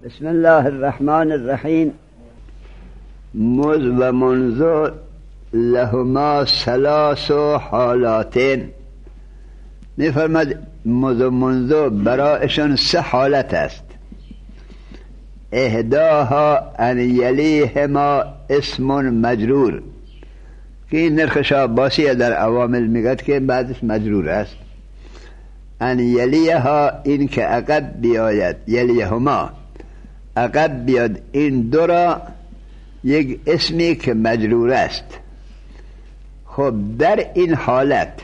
بسم الله الرحمن الرحیم. مذ و منذ لهما ثلاث حالات. می‌فرماید مذ و منذ برایشان سه حالت است. احداها ان یلیهما اسم مجرور، که این نرخ عباسی در عوامل میگد که بعدش مجرور است. ان یلیها، این که عقب بیاید، یلیهما عقب بیاد این دو را یک اسمی که مجرور است. خب در این حالت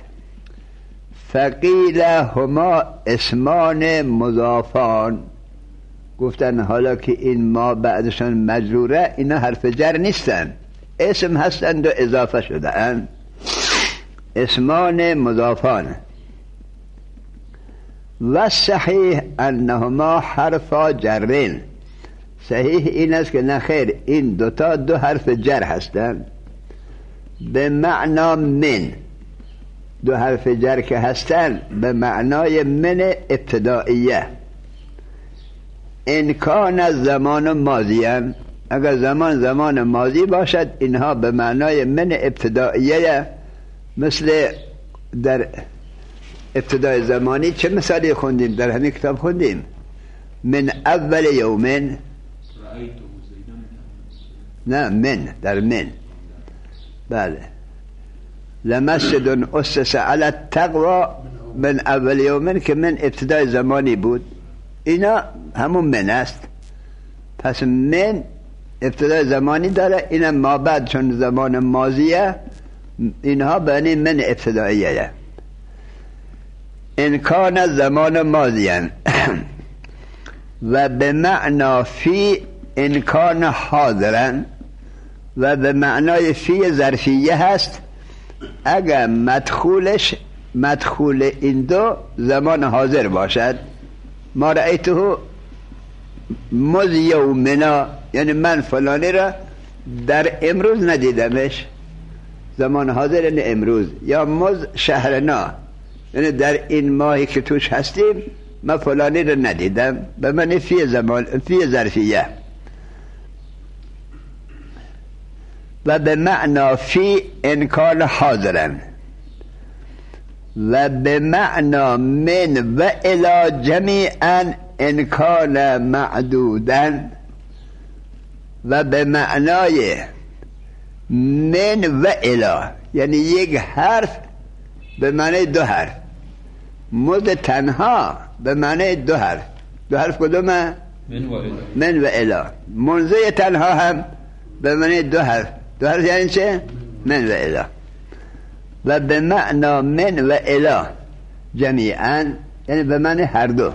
فقیل هما اسمان مضافان، گفتن حالا که این ما بعدشان مجروره، اینا حرف جر نیستن، اسم هستند و اضافه شدن، اسمان مضافان. و صحیح انهما حرفا جرین، صحیح این است که نخیر، این دوتا دو حرف جر هستند. به معنا من، دو حرف جر که هستند به معنای من ابتدائیه. این کان زمان ماضیان، اگر زمان ماضی باشد اینها به معنای من ابتدائیه. مثل در ابتدای زمانی چه مثالی خوندیم در همین کتاب خوندیم؟ من اول یومن، نه من، در من، بله، لمسجد اسس علی التقوی من اول یومن، که من ابتدای زمانی بود، اینا همون من است. پس من ابتدای زمانی داره، اینا ما بعد چون زمان ماضیه، اینها بنی من ابتداییه. انکان زمان ماضیان و به معنا فی انکان حاضرن، و به معنای فی ظرفیه هست اگر مدخول این دو زمان حاضر باشد. ما رأیته مذ یومنا، یعنی من فلانی را در امروز ندیدمش، زمان حاضر یعنی امروز. یا مذ شهرنا، یعنی در این ماهی که توش هستیم من فلانی را ندیدم، به معنی فی زمان، فی ظرفیه. و به معنا فی انکان حاضرن، و به معنا من و الی جمیعا انکان معدودن، و به معنای من و الی یعنی یک حرف به معنی دو حرف. مد تنها به معنی دو حرف. دو حرف کدومه؟ من و الی. منزه تنها هم به معنی دو حرف. دو حرف یعنی چه؟ من و الی. و به معنا من و الی جمیعا یعنی به معنی هر دو.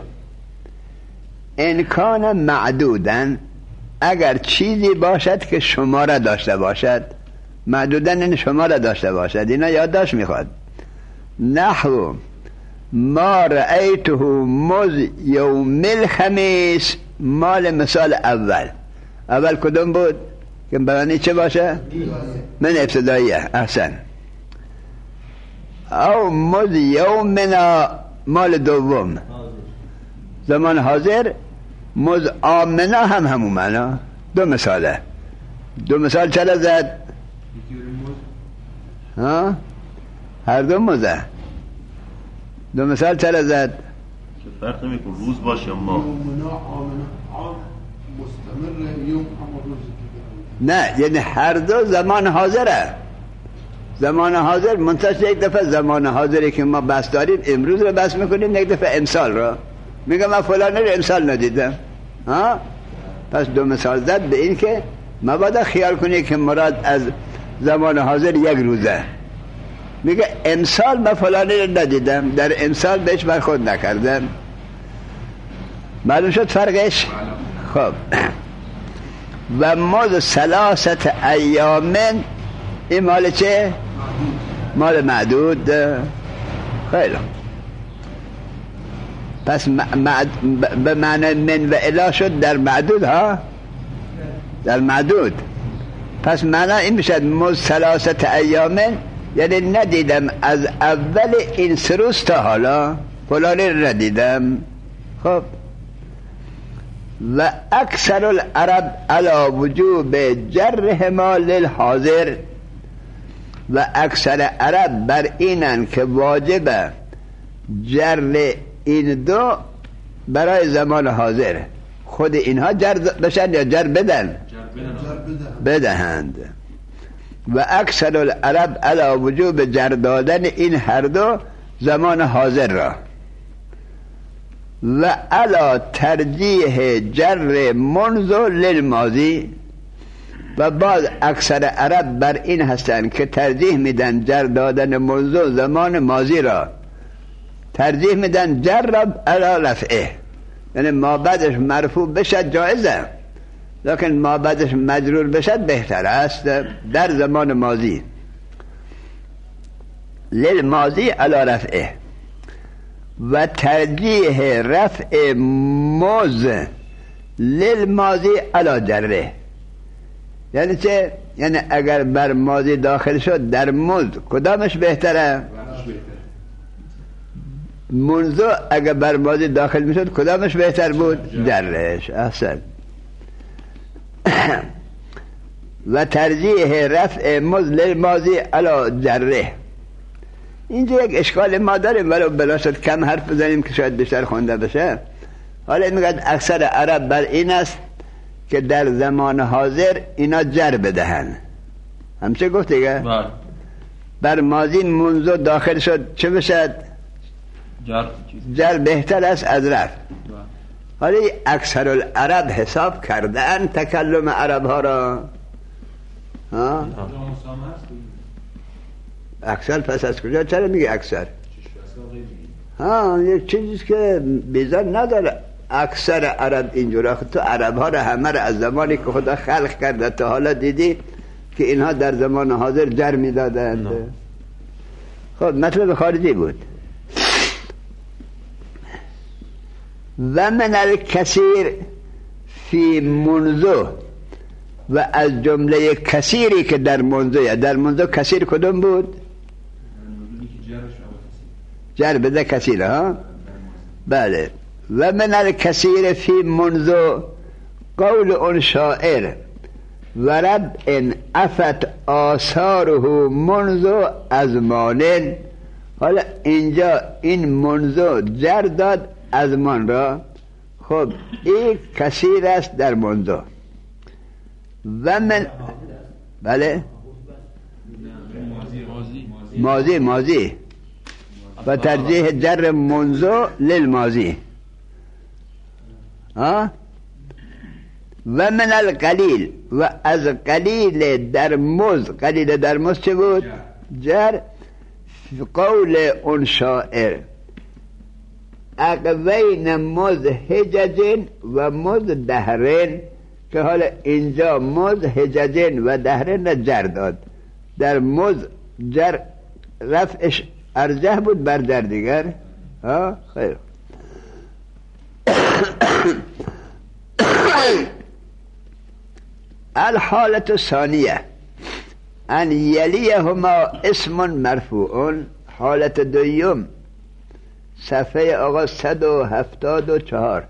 انکان معدودن، اگر چیزی باشد که شماره داشته باشد. معدودن یعنی شماره داشته باشد. اینا یادداشت میخواد. نحو ما رأیته مذ یوم الخمیس، مال مثال اول کدوم بود که برانی چه باشه؟ من ابتداییه. احسن. او مذ یومنا، مال دوم زمان حاضر. مذ آمنا هم همون معنا. دو مثاله. دو مثال چرا زد؟ ها؟ هر دو مذه. دو مثال چرا زد؟ چه فرق نمیکنه روز باشه ما نه، یعنی هر دو زمان حاضره. زمان حاضر منتظر یک دفعه زمان حاضری که ما بس داریم امروز رو بس میکنیم، یک دفعه امسال رو میگم من فلانی رو امسال ندیدم. ها؟ پس دو مثال زد به این که مبادا خیال کنی که مراد از زمان حاضر یک روزه. میگه امسال من فلانی رو ندیدم، در امسال بهش برخورد نکردم. معلوم شد فرقش؟ خب. و مذ ثلاثه ایام، این مال چه؟ مال معدود. خیلی. پس به معنی من و الی شد در معدود. ها؟ در معدود. پس معنی این میشد مذ ثلاثه ایام، یعنی ندیدم از اول این 3 روز تا حالا فلانی رو ندیدم. خب. و اکثر العرب علی وجوب جرهما للحاضر و اکثر عرب بر اینن که واجب جر این دو برای زمان حاضر. خود اینها جر بشن یا جر بدهند. و اکثر العرب علی وجوب جر دادن این هر دو زمان حاضر را و علی ترجیح جر منذ للماضی و بعض اکثر عرب بر این هستند که ترجیح میدن جر دادن منذ زمان ماضی را ترجیح میدن جر را علی رفعه، یعنی ما بعدش مرفوع بشد جایزه لیکن ما بعدش مجرور بشد بهتر است در زمان ماضی. للماضی علی رفعه و ترجیح رفع موز للماضی علی جره. یعنی چه؟ یعنی اگر بر ماضی داخل شد در موز کدامش بهتره؟ منذ اگر بر ماضی داخل میشد کدامش بهتر بود؟ جرش. احسن. و ترجیح رفع موز للماضی علی جره. اینجا یک اشکال ما داریم ولو بلاشد کم حرف بزنیم که شاید بیشتر خونده بشه. حالا میگه اکثر عرب بر این است که در زمان حاضر اینا جر بدهن. همچه گفت دیگه؟ بر ماضی منذ داخل شد چه بشد؟ جر بهتر است از رفع. حالا اکثر العرب حساب کردن تکلم عرب ها را. ها؟ اکثر پس از کجا؟ چرا میگه اکثر؟ یک چیزی که بیزار نداره اکثر عرب اینجورا. تو عرب ها را همه را از زمانی که خدا خلق کرده تا حالا دیدی که اینها در زمان حاضر جر میدادند؟ خب مطلب خارجی بود. و من الکثیر فی منذ و از جمله کثیری که در منذ، در منذ کثیر کدوم بود؟ جر بده کثیر. ها بله. و من الکثیر فی منذ قول اون شاعر ورب ان افت آثاره منذ ازمان. حالا اینجا این منذ جر داد ازمان را. خب این کثیر است در منذ. و من بله ماضی و ترجیح جر منذ للماضی. و من القلیل و از قلیل در مز. قلیل در مز چه بود؟ جر. قول اون شاعر اقوین مز حججین و مز دهرین، که حالا اینجا مز حججین و دهرین جر داد. در مز جر رفعش ارجح بود بر جر دیگر. خیر. الحالة الثانیه ان یلیهما اسم مرفوع. حالت دویم صفحه آقا 174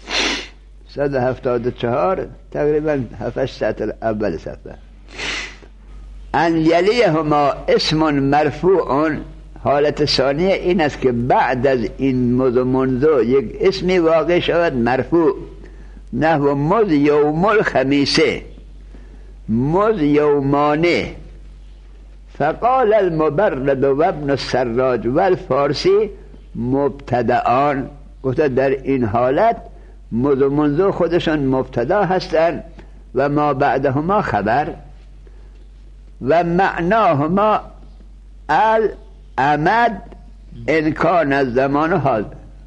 تقریبا 7-8 سطر اول صفحه. ان یلیهما اسم مرفوع. حالت ثانیه این است که بعد از این منذ یک اسمی واقع شود مرفوع. نحو مذ یوم الخمیسه، مذ یومانه. فقال المبرد و ابن السراج و الفارسی مبتدعان. گفته در این حالت مذ و منذ خودشان مبتدا هستند و ما بعدهما خبر. و معناهما الامد ان کان الزمان حاضر.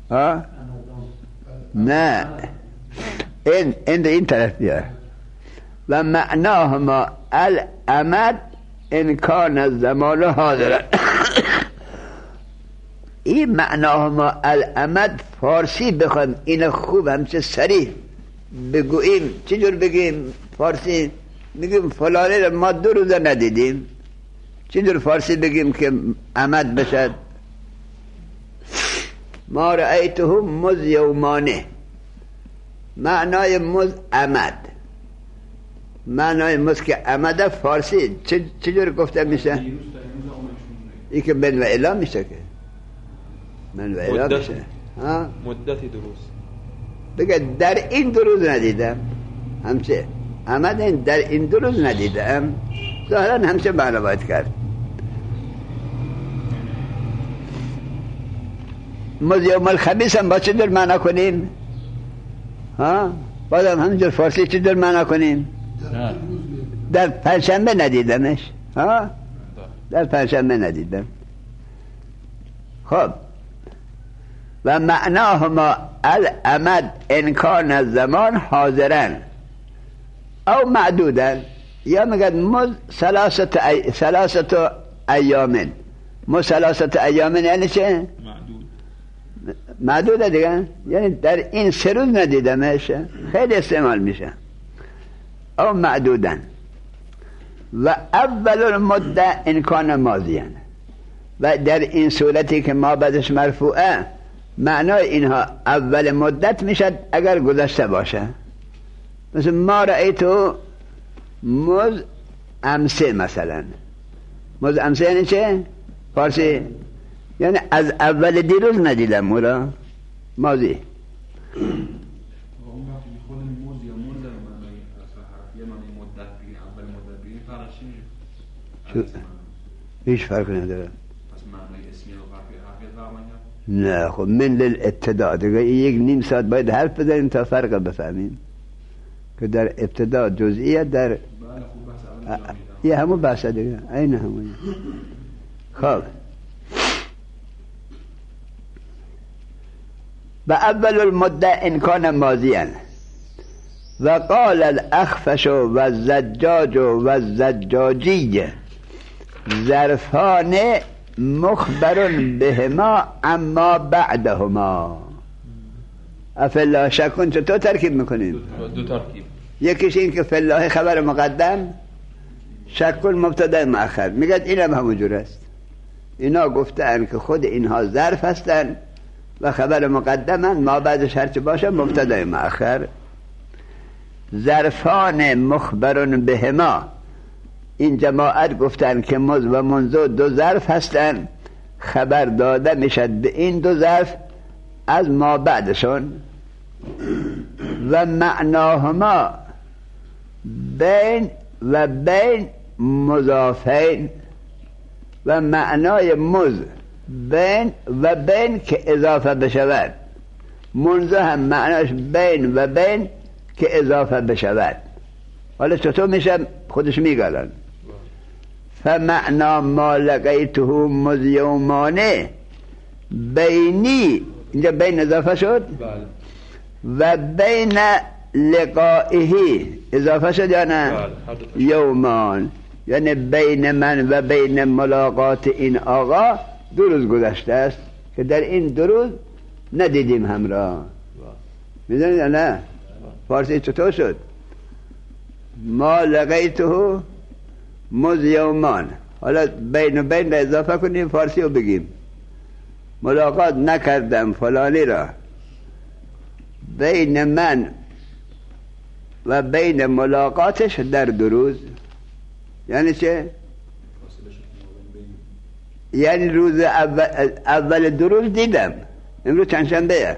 نه این طرف بیار. و معناهما الامد ان کان الزمان حاضر. این معناهما الامد فارسی بخوایم این خوب همچه صریح بگوییم. چجور بگیم فارسی؟ میگیم فلانی رو ما 2 روز ندیدیم. چجور فارسی بگیم که امد بشد؟ ما رأیته مذ یومانه. معنای مز عمد، معنای مز که عمد فارسی چجور گفته میشه؟ این که من و الا میشه، که من و الا میشه. مدتی درست بگه در این دروز ندیدم، همچه عمد این در این دروز ندیدم، ظاهرا همچه معنا باید کرد. مز یوم الخمیس هم با چه در معنا کنیم؟ بازم همینجور فارسی چه در معنا کنیم؟ در پنجشنبه ندیدمش. در پنجشنبه ندیدم. خب و معناهما الامد انکان الزمان حاضرن او معدودن، یا میگد مز ثلاثه ایامن. مز ثلاثه ایامن یعنی چه؟ معدوده دیگه، یعنی در این 3 روز ندیدمش. خیلی استعمال میشه. او معدودن. و اول المده انکان ماضیان، و در این صورتی که ما بعدش مرفوعه، معنای اینها اول مدت میشد اگر گذشته باشه. مثل ما رأیتو مز امسه، مثلا مز امسه یعنی چه؟ فارسی یعنی از اول دیروز ندیدم اورا، ماضی. هیچ فرق نداره. نه خب من للابتداء دیگه، یک نیم ساعت باید حرف بزنیم تا فرق بفهمیم که در ابتداء جزئیت، در یه همون بحثه دیگه، این همون. خب و اول المده انکان ماضیان. و قال الاخفش و الزجاج و الزجاجی ظرفان مخبر بهما اما بعدهما. افلا شکن چطور ترکیب میکنیم؟ دو ترکیب. یکیش این که فلاح خبر مقدم، شکن مبتدا مؤخر. میگد اینم همونجور است. اینا گفتن که خود اینها ظرف هستن و خبر مقدمن، ما بعدش هرچی باشه مبتدا مؤخر. ظرفان مخبر بهما، این جماعت گفتن که مز و منذ 2 ظرف هستن، خبر داده میشد به این 2 ظرف از ما بعدشون. و معناهما بین و بین مضافین، و معنای مز بین و بین که اضافه بشود، منذ هم معناش بین و بین که اضافه بشود. حالا چطور میشه خودش میگلن. فمعنا ما لقیته مز یومانه بینی، اینجا بین اضافه شد. و بین لقائه اضافه شد یا نه؟ یومان، یعنی بین من و بین ملاقات این آقا 2 روز گذشته است که در این 2 روز ندیدیم همراه. میدونید یا نه؟ فارسی چطور شد؟ ما لقیته مز یومان. حالا بین و بین را اضافه کنیم، فارسی رو بگیم ملاقات نکردم فلانی را بین من و بین ملاقاتش در 2 روز. یعنی چه؟ یعنی روز اول 2 روز دیدم. امروز چند شنبه؟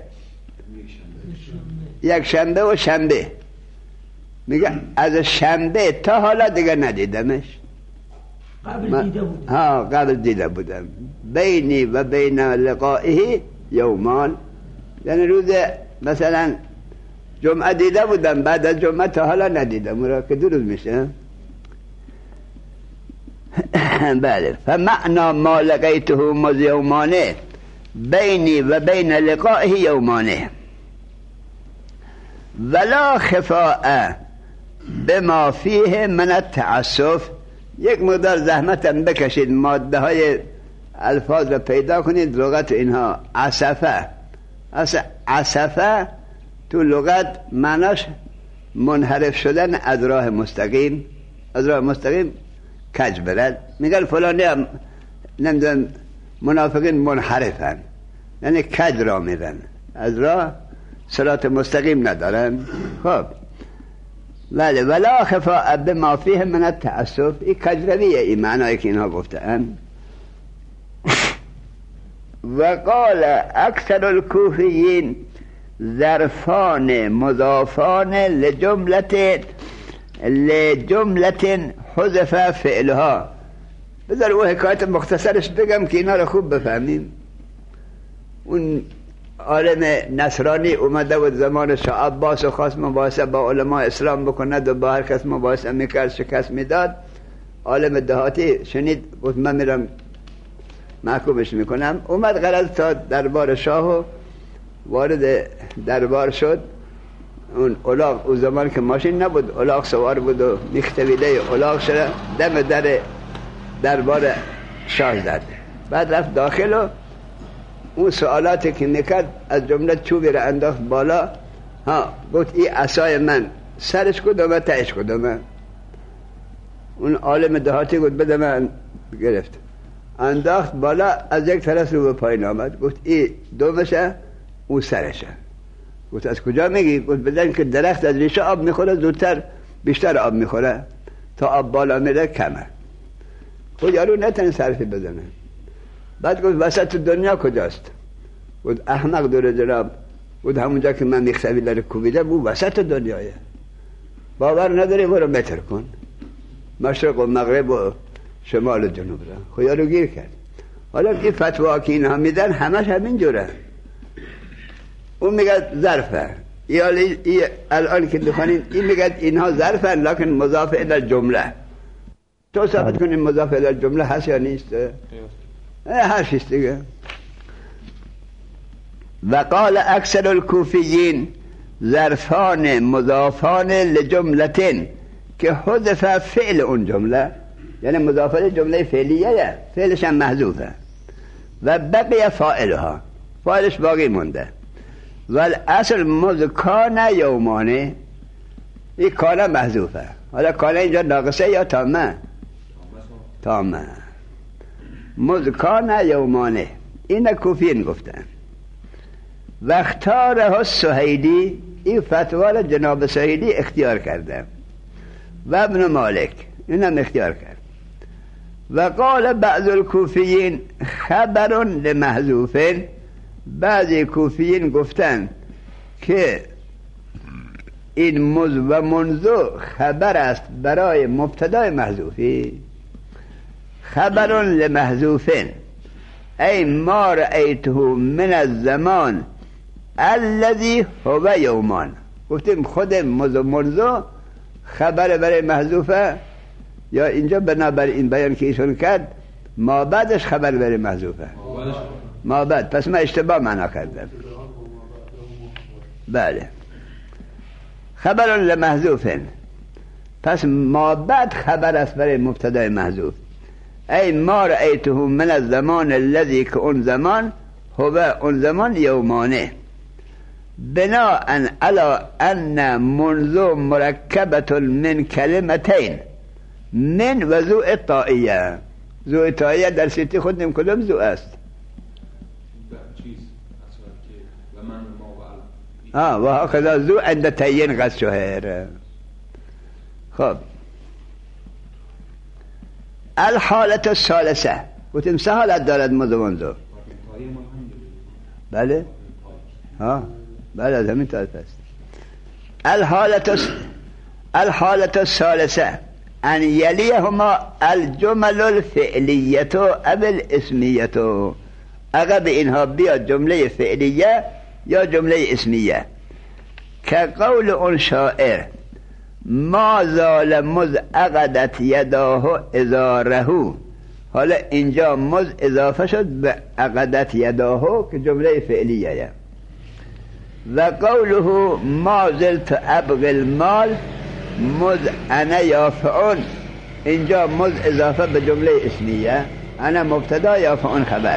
یک شنبه و شنبه. میگه از شنبه تا حالا دیگه ندیدمش. قبل دیده بودم. بینی و بین لقائه یومان، یعنی روز مثلا جمعه دیده بودم، بعد از جمعه تا حالا ندیدم، اون را که 2 روز میشه. بله. فمعنا ما لقیته مز یومانه بینی و بین لقائه یومانه ولا خفاء بما فیه من التعسف. یک مقدار زحمتم بکشید، ماده های الفاظ رو پیدا کنید. لغت اینها عسفه. عسفه تو لغت معناش منحرف شدن از راه مستقیم. از راه مستقیم کج برد. میگن فلانی هم نمیدونم منافقین منحرفن، یعنی کج را میرن، از راه صراط مستقیم ندارن. خب ولی ولا خفاء بما فیه من التعسف، این کجرویه این معنایی که اینها گفتن. و قال اکثر الکوفیین ظرفان مضافان لجملت حذف فعلها. بذار او حکایت مختصرش بگم که اینا رو خوب بفهمیم. اون عالم نصرانی اومده بود زمان شاه عباس و خواست مباحثه با علماء اسلام بکند و با هر کس مباحثه میکرد، شکست میداد. عالم دهاتی شنید بود من میرم محکومش میکنم. اومد غرض تا دربار شاه و وارد دربار شد. اون الاغ او زمان که ماشین نبود، الاغ سوار بود و میختویله الاغ شده دم در دربار شاه زد. بعد رفت داخل و اون سوالاتی که میکرد از جمله چوبی را انداخت بالا. گفت این عصای من سرش کدومه تهش کدومه؟ اون عالم دهاتی گفت بده من. گرفت انداخت بالا، از یک طرف رو به پایین آمد. گفت این دومشه اون سرشه. گفت از کجا میگی؟ گفت بدن که درخت از ریشه آب میخوره زودتر بیشتر آب میخوره، تا آب بالا میره کمه. خود یارو نتونه صرفی بزنه. بعد گفت وسط دنیا کجاست؟ گفت احمق دور جناب. گفت همونجا که من میخسوی لر کوبیده بود وسط دنیایه. باور نداری برو متر کن مشرق و مغرب و شمال و جنوب را. خود یارو گیر کرد. حالا این فتوا که اینها میدن همش همین جوره. اون میگه ظرفه، الان که دخانین این میگه اینها ظرفه لکن مضاف الی جمله. تو ثابت کنیم مضاف الی جمله هست یا نیست؟ هست دیگه. و قال اکثر الکوفیین ظرفان مضافان لجملتین که حذف فعل اون جمله، یعنی مضافه جمله فعلیه، فعلش هم محذوفه. و بقیه فاعلها، فاعلش باقی مونده. و اصل مذکان یومانه، این کانه محذوفه. حالا کانه اینجا ناقصه یا تامه؟ تامه. مذکان یومانه این کوفین گفتن. و اختاره السهیلی، این فتوا جناب سهیلی اختیار کرده و ابن مالک اینم اختیار کرد. و قال بعض الکوفیین خبر لمحذوف، بعضی کوفیین گفتن که این مز و منذ خبر است برای مبتدای محذوفی. خبر لمحذوف ای ما رأیته من الزمان الذي هو یومان. گفتیم خود مز و منذ خبر برای محذوفه، یا اینجا بنابر این بیان که ایشون کرد ما بعدش خبر برای محذوفه. ما بعد، پس من اشتباه معنا کردم. بله خبر لمحذوف، پس ما بعد خبر است برای مبتدای محذوف. ای ما رأیته من الزمان الذي که اون زمان هو اون زمان یومانه. بناء علی ان منذ مرکبة من کلمتین من و ذو الطائیه. ذو الطائیه در سیتی خود نیم کدام ذو است؟ و هكذا ذو عند تین قد شهر. خب الحالة الثالثه، گفتیم سه حالت دارد مذ و منذ. بله بله از همین طرف است. الحالة الثالثه ان یلیهما الجمل الفعلیه او الاسمیه. عقب اینها بیاد جمله فعلیه یا جمله اسمیه. که قول اون شاعر ما زال مز عقدت یداه ازاره. حالا اینجا مز اضافه شد به عقدت یداه که جمله فعلیه. و قوله ما زلت ابغی المال مز انا یافعون، اینجا مز اضافه به جمله اسمیه، انا مبتدا یافعون خبر.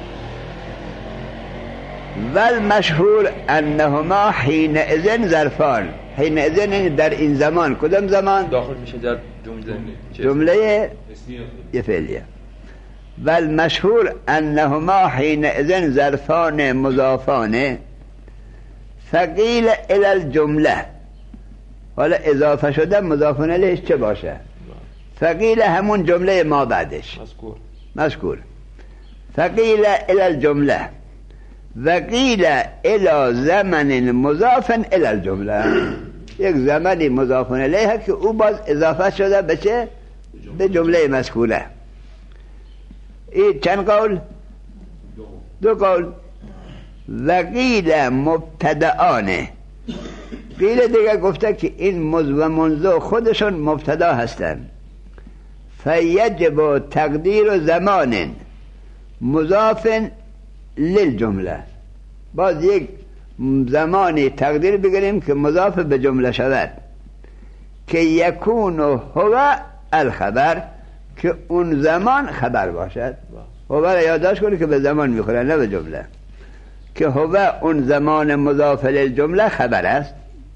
و المشهور انهما حینئذ ظرفان. حینئذ در این زمان، کدام زمان؟ داخل میشه در جمله فعلیه. و المشهور انهما حینئذ ظرفان مضافان فقیل الی الجمله، حالا اضافه شده مضاف الیهش چه باشه؟ فقیل همون جمله ما بعدش مذکور. فقیل الی الجمله و قیل الی زمن مضاف الی الجمله، یک زمانی مضاف الیه که او باز اضافه شده به چه؟ به جمله مذکوره. این چند قول؟ دو قول. و قیل مبتدعانه، قیل دیگه گفته که این مز و منذ خودشون مبتدا هستن. فیجب تقدیر زمان مضاف للجمله، باز یک زمانی تقدیر بگیریم که مضاف به جمله شود، که یکون هو الخبر، که اون زمان خبر باشد. هو را یادداشت کنید که به زمان میخوره نه به جمله، که هو اون زمان مضاف للجمله خبر است.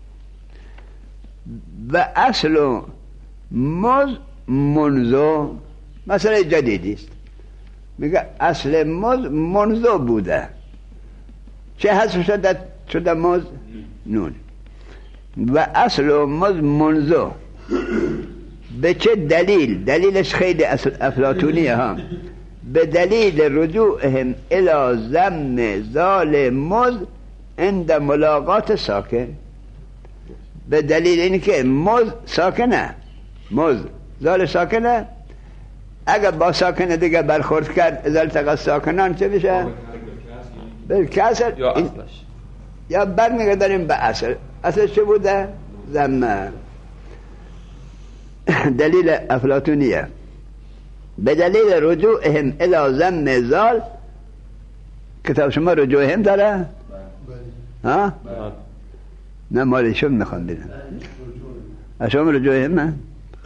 و اصل مز منذ مسئله جدیدی است، میگه اصل مز منذ بوده. چه حذف شده مز؟ نون. و اصل مز منذ به چه دلیل؟ دلیلش خیلی افلاطونیه ها. به دلیل رجوعهم الی ضم زال مز عند ملاقات ساکن، به دلیل اینکه مز ساکنه، مز زال ساکنه، اگر با ساکنه دیگه برخورد کرد ازال تقا ساکنان چه بشه؟ به کسر یا اصلش، یا برمیگردیم به اصل. اصل چه بوده؟ ضمه. دلیل افلاطونیه. به دلیل رجوعهم الی ضم زال. کتاب شما رجوعهم داره؟ ها؟ نه مالیشون میخوان بیدن. شما رجوعهم نه؟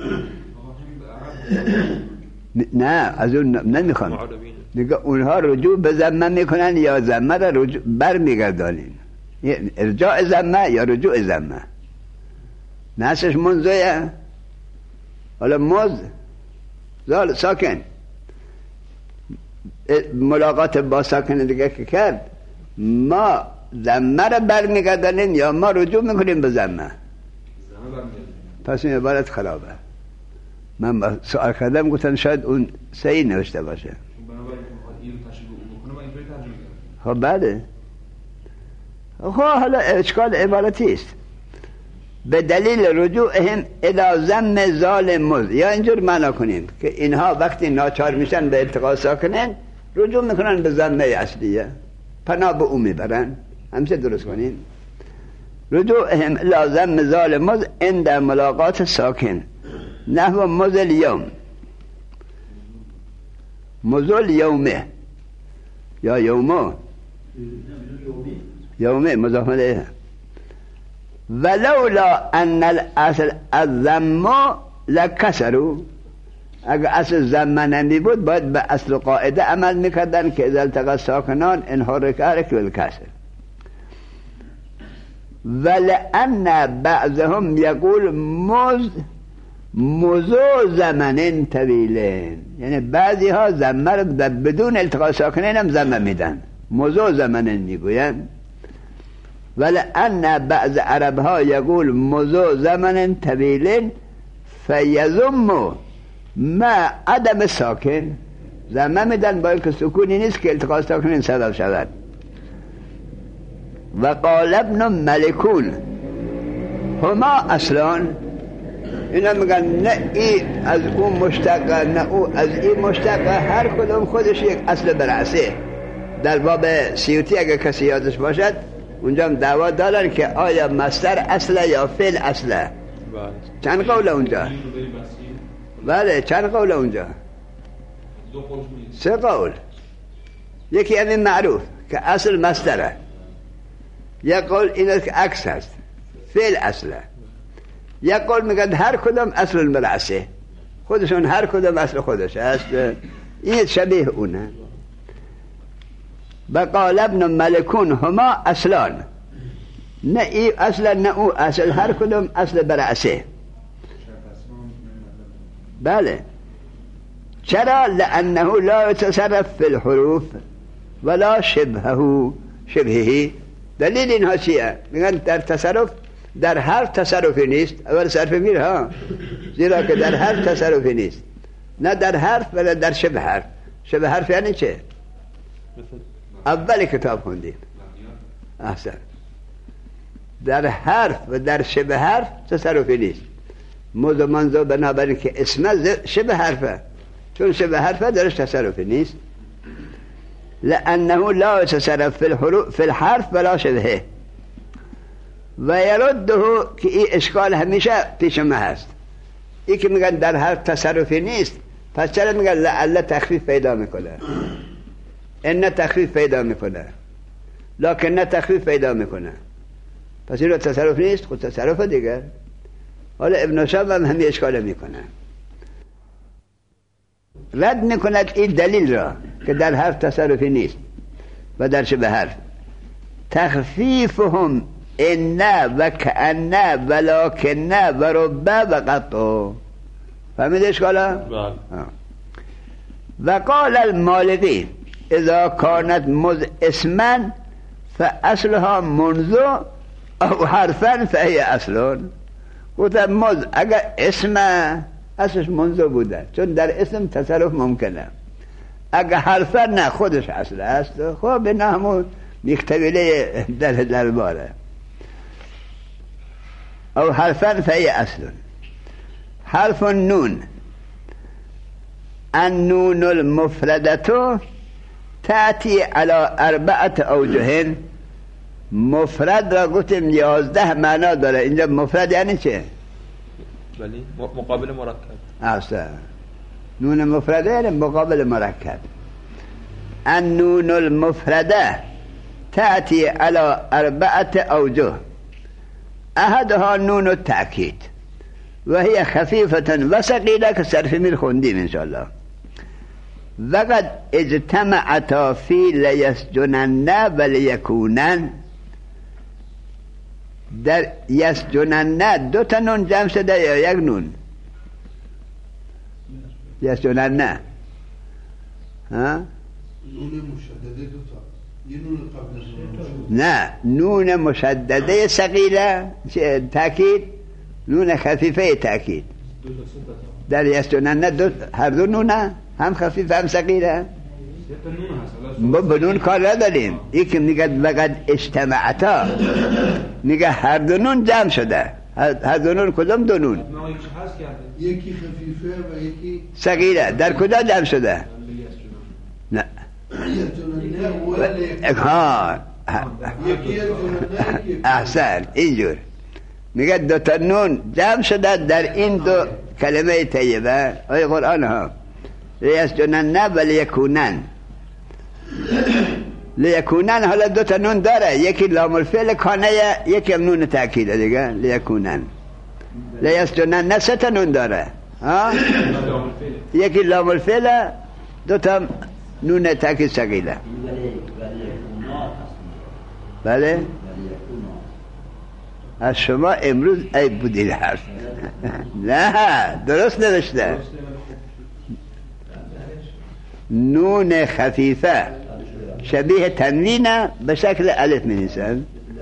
نه از اون نمیخوان. دیگه اونها رجوع به ضمه میکنن یا ضمه را رجوع برمیگردانین، ارجاع ضمه یا رجوع ضمه. نسش منذیه. حالا مز زال ساکن، ملاقات با ساکن دیگه که کرد، ما ضمه را برمیگردانیم یا ما رجوع میکنیم به ضمه؟ پس این عبارت خرابه. من سوال کردم گفتن شاید اون صحیح نوشته باشه. خب بعده خب حالا اشکال عبارتی است. به دلیل رجوعهم الی ضم زال مز، یا اینجور معنا کنیم که اینها وقتی ناچار میشن به التقاء ساکنن رجوع میکنن به ضمه اصلیه، پناه به او میبرن. همچه درست کنیم. رجوعهم الی ضم زال مز عند ملاقات ساکن، نحو مز اليوم، مز اليومه یا یومه، یومه مضاف الیه. ولولا ان الاصل الضم لکسروا، اگر اصل ضم نمی بود باید به اصل قاعده عمل میکردن که اذا التقى ساکنان انحرک حرک بالکسر. ولان بعضهم یقول مزو زمن طویلین، یعنی بعضی ها ضمه رو بدون التقاء ساکنین هم ضمه میدن، مزو زمن میگوین. ولان بعض عرب ها یقول مزو زمن طویلین فیضم ما عدم ساکن، ضمه میدن با اینکه سکونی نیست که التقاء ساکنین سبب شود. و قال ابن ملکون هما اصلان، اینا میگن نه ای از اون مشتقه نه او از این مشتقه، هر کدوم خودش یک اصل برعصه. در باب سیوطی اگه کسی یادش باشد اونجا هم دعوا دارن که آیا مصدر اصله یا فعل اصله. چند قول اونجا؟ بله چند قول اونجا؟ 3 قول. یکی همین معروف که اصل مصدره، یک قول اینه که عکس هست، فعل اصله. یک قول میگن هر کدام اصل برعصه، خودشون هر کدام اصل خودش هست، این شبیه اونه. و قال ابن ملکون هما اصلان، نه ای اصل نه او اصل، هر کدام اصل برعصه. بله. چرا؟ لانه لا يتصرف في الحروف ولا شبهه، دلیل اینها چیه؟ میگن در تصرف در هر تصرفی نیست. اول صرف میر ها، زیرا که در هر تصرفی نیست، نه در حرف ولی در شبه حرف. شبه حرف یعنی چه؟ اول کتاب خوندیم. احسن. در حرف و در شبه حرف تصرفی نیست. موضوع منظور بنابراین که اسم شبه حرفه، چون شبه حرفه درش تصرفی نیست. لأنه لا يتصرف في الحرف ولا شبهه و یرده که این اشکال همیشه پیش ما هست. این که میگن در هر تصرفی نیست، پس چرا میگن لعل تخفیف پیدا میکنه؟ ان تخفیف پیدا میکنه، لکن نه تخفیف پیدا میکنه. پس این رو تصرف نیست، خود تصرف دیگر. حالا ابن شام هم همین اشکال میکنه، رد میکند این دلیل را که در هر تصرفی نیست و در شبه حرف. تخفیفهم ان و کأن ولکن و رب و قطع. فهمید اشکالا؟ و قال المالقی اذا كانت مذ اسما فاصلها منذ او حرفا فهي اصل. گفتم مذ اگر اسم اصلش منذ بوده، چون در اسم تصرف ممکنه. اگر حرفا نه، خودش اصل است. خب به همون میختبیله در باره او حرفا فهي اصل. حرف النون النون المفردة تأتي على 4 اوجه. مفرد را گفتیم 11 معنا داره. اینجا مفرد یعنی چه؟ بلی مقابل مرکب. اصلا نون مفرده یعنی مقابل مرکب. النون المفرده تأتي على 4 اوجه. احدها نون التأكيد وهي خفيفة وثقيلة كصرف مير خوندیم ان شاء الله. وقد اجتمعتا في ليسجنن وليكونن. در یسجنن 2 نون جمع شده یا 1 نون؟ یسجنن ها؟ نون مشدده 2 تا، یه نون قبل از نه، نون مشدده ثقیله تاکید، نون خفیفه تاکید. در یسجنن هر 2 نونه، هم خفیف هم ثقیله. ما بدون کار نداریم. یکی میگه وقد اجتمعتا، میگه هر 2 نون جمع شده. هر 2 نون کدام 2 نون؟ یکی خفیفه و یکی ثقیله. در کجا جمع شده؟ نه ها، احسن. اینجور میگه 2 تا نون جمع شده در این 2 کلمه طیبه. آیه قرآن ها لیسجنن ولیکونن. لیکونن حالا 2 تا نون داره، یکی لام الفعل کانه، یکی هم نون تأکیده دیگه. لیکونن. لیسجنن 3 تا نون داره ها، یکی لام الفعل، 2 تا نون تأکید ثقیله. بله از شما امروز ای بودید حرف. نه درست نوشته. نون خفیفه شبیه تنوینه به شکل الف می‌نویسن.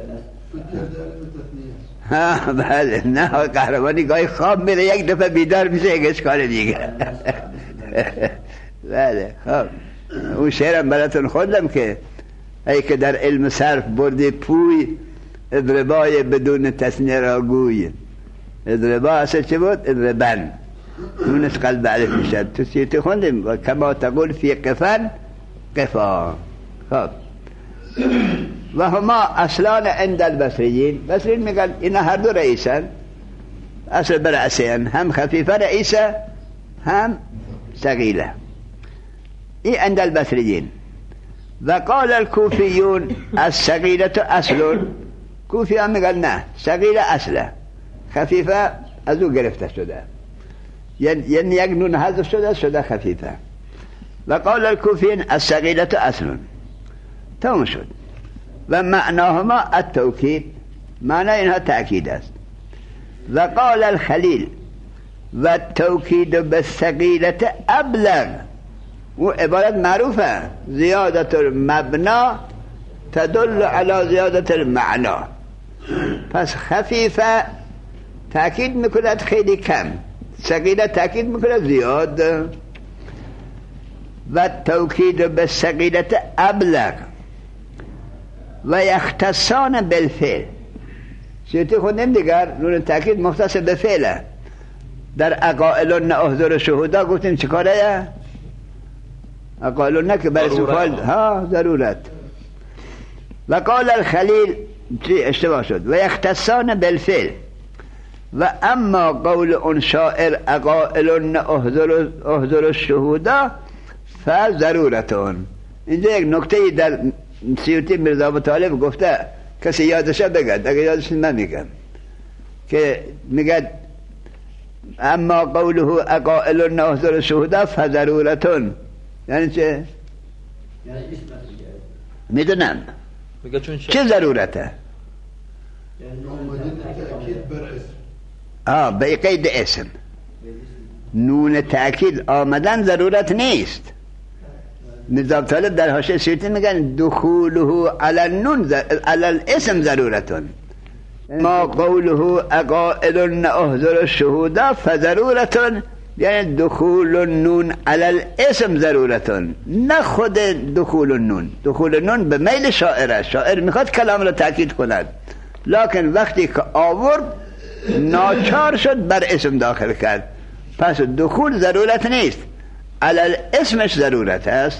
ها بله. نه قهرمانی گاهی خواب میره، یک دفعه بیدار میشه، یک اشکال دیگه. بله. خب اون شعرم براتون خوندم که ای که در علم صرف بردی پوی، اضربای بدون تصنیه را گوی. اضربا اصل چه بود؟ اضربن. نونش قلب علف میشد. تو سیتی خوندیم و کما تقول فی قفن قفا. خب و هما اصلان عند البصریین. بصریین میگن اینا هر 2 رئیسن، اصل برأسین، هم خفیفه رئیسه هم ثقیله. این عند البصریین. و قال الكوفیون الثقیله اصل. کوفی هم میگن نه، ثقیله اصله، خفیفه از او گرفته شده، یعنی 1 نون حذف شده خفیفه. و قال الكوفیون الثقیله اصل. تمام شد. و معناهما التوکید، معنی اینها تأکید است. و قال الخلیل و التوکید بالثقیله ابلغ. و عبارت معروفه، زیادت المبنا تدل على زیادت المعنا. پس خفیفه تأکید میکند خیلی کم، ثقیله تأکید میکند زیاد. و توکید به ثقیلت ابلغ و یختصان بالفعل. سیوطی خوندیم دیگر نون تأکید مختص به فعله. در اقائلون احضر شهودا گفتیم چه کاره؟ اقائلون که برای سفال ها ضرورت. و قال الخلیل اشتباه شد و یختصان بالفعل. و اما قول اون شاعر اقائلون احضر الشهودا فضرورتون. اینجا یک نکته در سیوطی میرزا ابوطالب گفته، کسی یادشه بگد، اگه یادش نمیگم، که میگد اما قوله اقائلون احضر الشهودا فضرورتون. یعنی چه؟ میدونم چه ضرورته؟ به قید اسم. نون تأکید آمدن ضرورت نیست. میرزا طالب در حاشیه سیوطی میگن دخوله علی النون علی الاسم ضرورتون. ما قوله اقائل احضر الشهودا فضرورتون، یعنی دخول النون علی الاسم ضرورتون، نه خود دخول النون. دخول النون به میل شاعره، شاعر میخواد کلام را تأکید کند، لکن وقتی که آورد ناچار شد بر اسم داخل کرد. پس دخول ضرورت نیست، علل اسمش ضرورت است.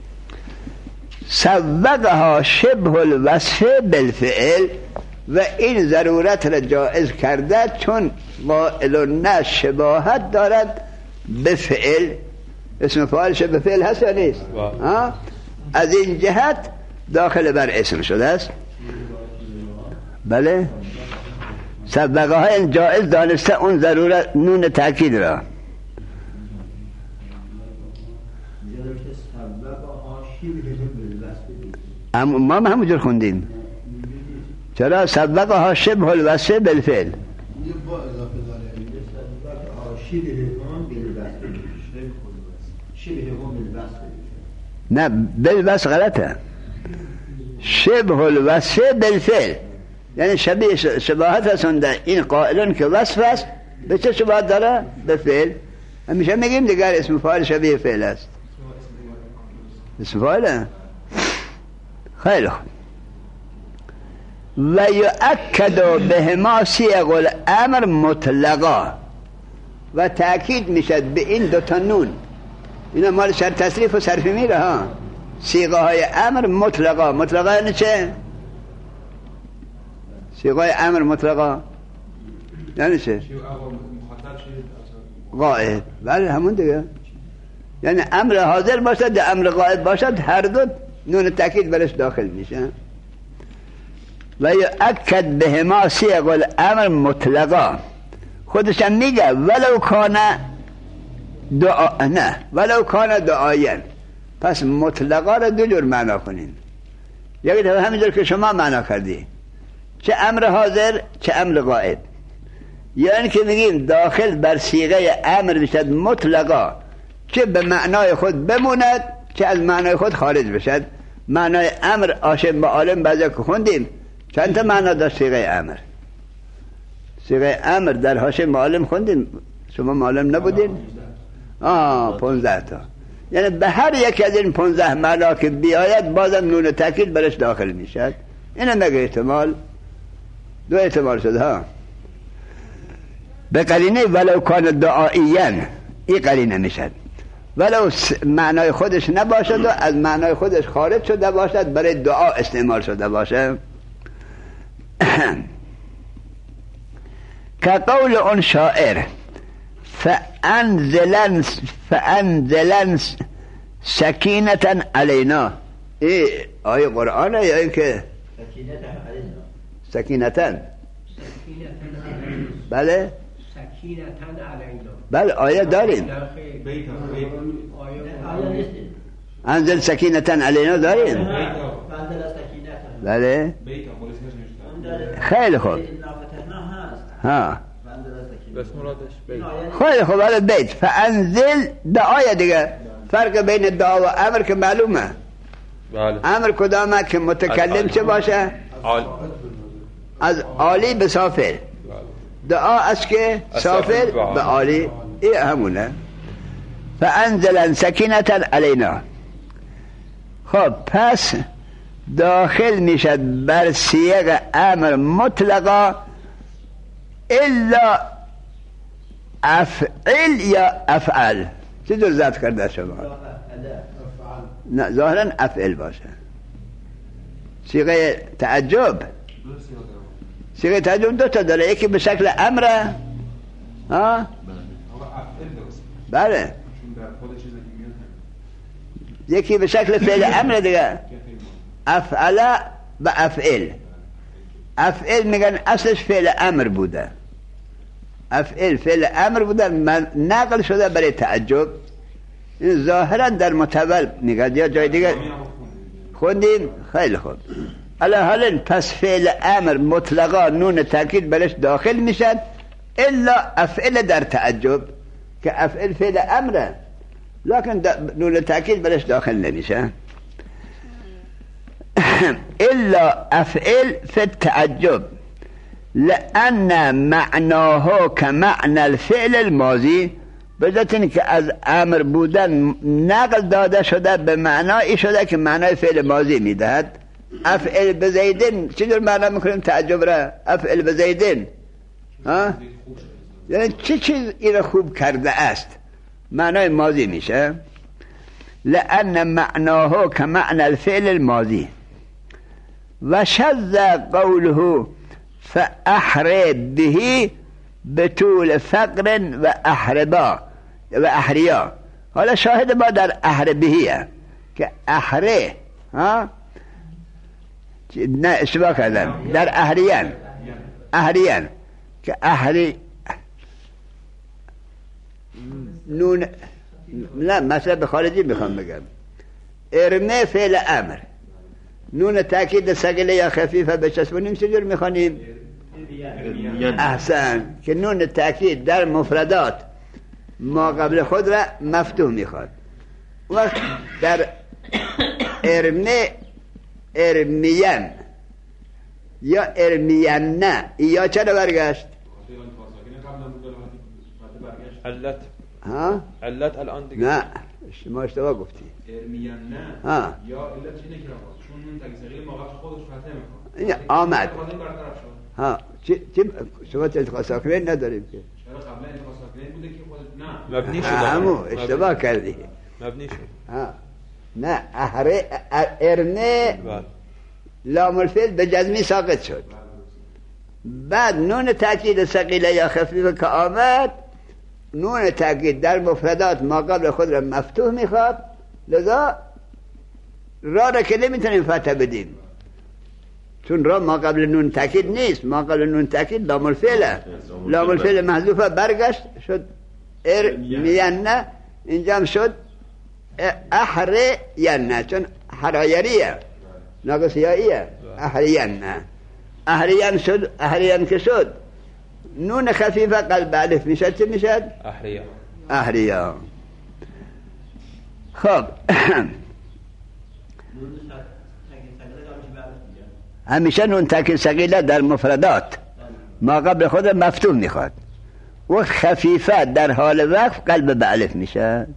سوقها شبه الوصف بالفعل. و این ضرورت را جائز کرده چون قائلون شباهت دارد به فعل. اسم فاعل شبه فعل هست یا نیست؟ از این جهت داخل بر اسم شده است. بله، سبقه های جائز دانسته اون ضرورت نون تأکید را. ما همونجور خوندیم. چرا؟ سبقه ها شبه الوصف بالفعل. نه بالوصف غلطه. شبه الوصف بالفعل یعنی شبیه شباهت هستند. این قائلون که وصف است به چه شباهت داره؟ به فعل. همیشه میگیم دیگر اسم فاعل شبیه فعل است. اسم فاعل خیلی خوب. و یؤکد بهما صیغ الامر مطلقا. و تأکید میشد به این دوتا نون. اینا مال شرط تصریف و صرفی میره ها. صیغه های امر مطلقا. مطلقا یعنی چه؟ صیغه امر مطلقا یعنی چه؟ غائب. بله همون دیگه. یعنی امر حاضر باشد یا امر غائب باشد، هر دو نون تأکید برش داخل میشه. و یؤکد بهما صیغ الامر مطلقا. خودش هم میگه ولو کان دعا، نه ولو کان دعاین. پس مطلقا را دو جور معنا کنین. یکی دفعه همینجور که شما معنا کردی، چه امر حاضر چه امر غائب. یعنی که میگیم داخل بر صیغه امر بشد مطلقا، چه به معنای خود بموند چه از معنای خود خارج بشد. معنای امر آشم با عالم بعضی که خوندیم چند تا معنا داشت صیغه امر. صیغه امر در هاشم معلم خوندیم، شما معلم نبودین؟ 15 تا. یعنی به هر یک از این 15 معنا که بیاید بازم نون تأکید برش داخل میشد. این هم یک احتمال، دو احتمال شده ها. به قرینه ولو کان دعائیان، این قرینه میشد. ولو معنای خودش نباشد و از معنای خودش خارج شده باشد، برای دعا استعمال شده باشه. که قول اون شاعر فانزلن سکینتا علینا. این آیه قرآنه یا این که سکینتا؟ بله بله آیه داریم. انزل سکینتا علینا داریم. بله خیلی خوب. ها خیلی خوب. بله بیت فانزل دعای دیگه. فرق بین دعا و امر که معلومه. بله. امر کدامه که متکلم چه باشه؟ از عالی به سافل. دعا از که سافل به عالی. این همونه. فانزلا سکینتا علینا. خب پس داخل میشد بر سیاق امر مطلقا الا افعل یا افعل. چه جور ذات کرده شما؟ نه ظاهرا افعل باشه. صيغه تعجب، صيغه تعجب دو تا داره، یکی به شکل امره ها بله، یکی به شکل فعل امر دیگه، افعل و افعل. افعل میگن اصلش فعل امر بوده، افعل فعل امر بوده نقل شده برای تعجب. این ظاهرا در متول میگه یا جای دیگه خوندیم. خیلی خوب. حالا پس فعل امر مطلقا نون تاکید برش داخل میشد الا افعل در تعجب که افعل فعل امره لكن نون تاکید برش داخل نمیشه. الا افعل في التعجب لأن معناه كمعنى الفعل الماضي، بذاتین که از امر بودن نقل داده شده به معنایی شده که معنای فعل ماضی میدهد. افعل بزیدن چجور معنا میکنیم تعجب را؟ افعل بزیدن یعنی چه چیز این خوب کرده است، معنای ماضی میشه. لأن معناه كمعنى الفعل الماضي و شذ قوله فأحر به بطول فقر و احربا و احریا. حالا شاهد ما در احر بهیه که احره نه اشتباه کردم، در احریان که احری نون نه مثلا به خارجی میخوام بگم ارمه فعل امر نون تاکید ثقیله یا خفیفه بچسبونیم چجور میخوانیم؟ احسن، که نون تاکید در مفردات ما قبل خود را مفتوح میخواد. و در ارمه ارمیان یا ارمیان نه یا چرا برگشت؟ علت الان دیگه نه شما اشتباه گفتی. ارمیان نه یا علت چی نکرم چون نون تاکید ما قبل خودش فتح میخواد آمد شما التقاء ساکنین نداریم که چرا قبلا التقاء ساکنین بوده که خودت نه مبنی شده همو اشتباه کردی مبنی شد نه ارنه لام الفعل به جزمی ساقط شد. بعد نون تاکید ثقیله یا خفیفه که آمد نون تاکید در مفردات ما قبل خود را مفتوح میخواد، لذا را که نمیتونیم فتح بدیم چون را ما قبل نون تاکید نیست، ما قبل نون تاکید لام الفعل، لام الفعل محذوفه برگشت شد ارمیانه، اینجا شد احریانه چون حرایریه ناقص یاییه احریانه. احریان شد، احریان که شد نون خفیفه قلب الف میشد چه میشد؟ احریا. خب همیشه نون تاکید ثقیله در مفردات ما قبل خود مفتوح میخواد و خفیفه در حال وقف قلب به الف میشه.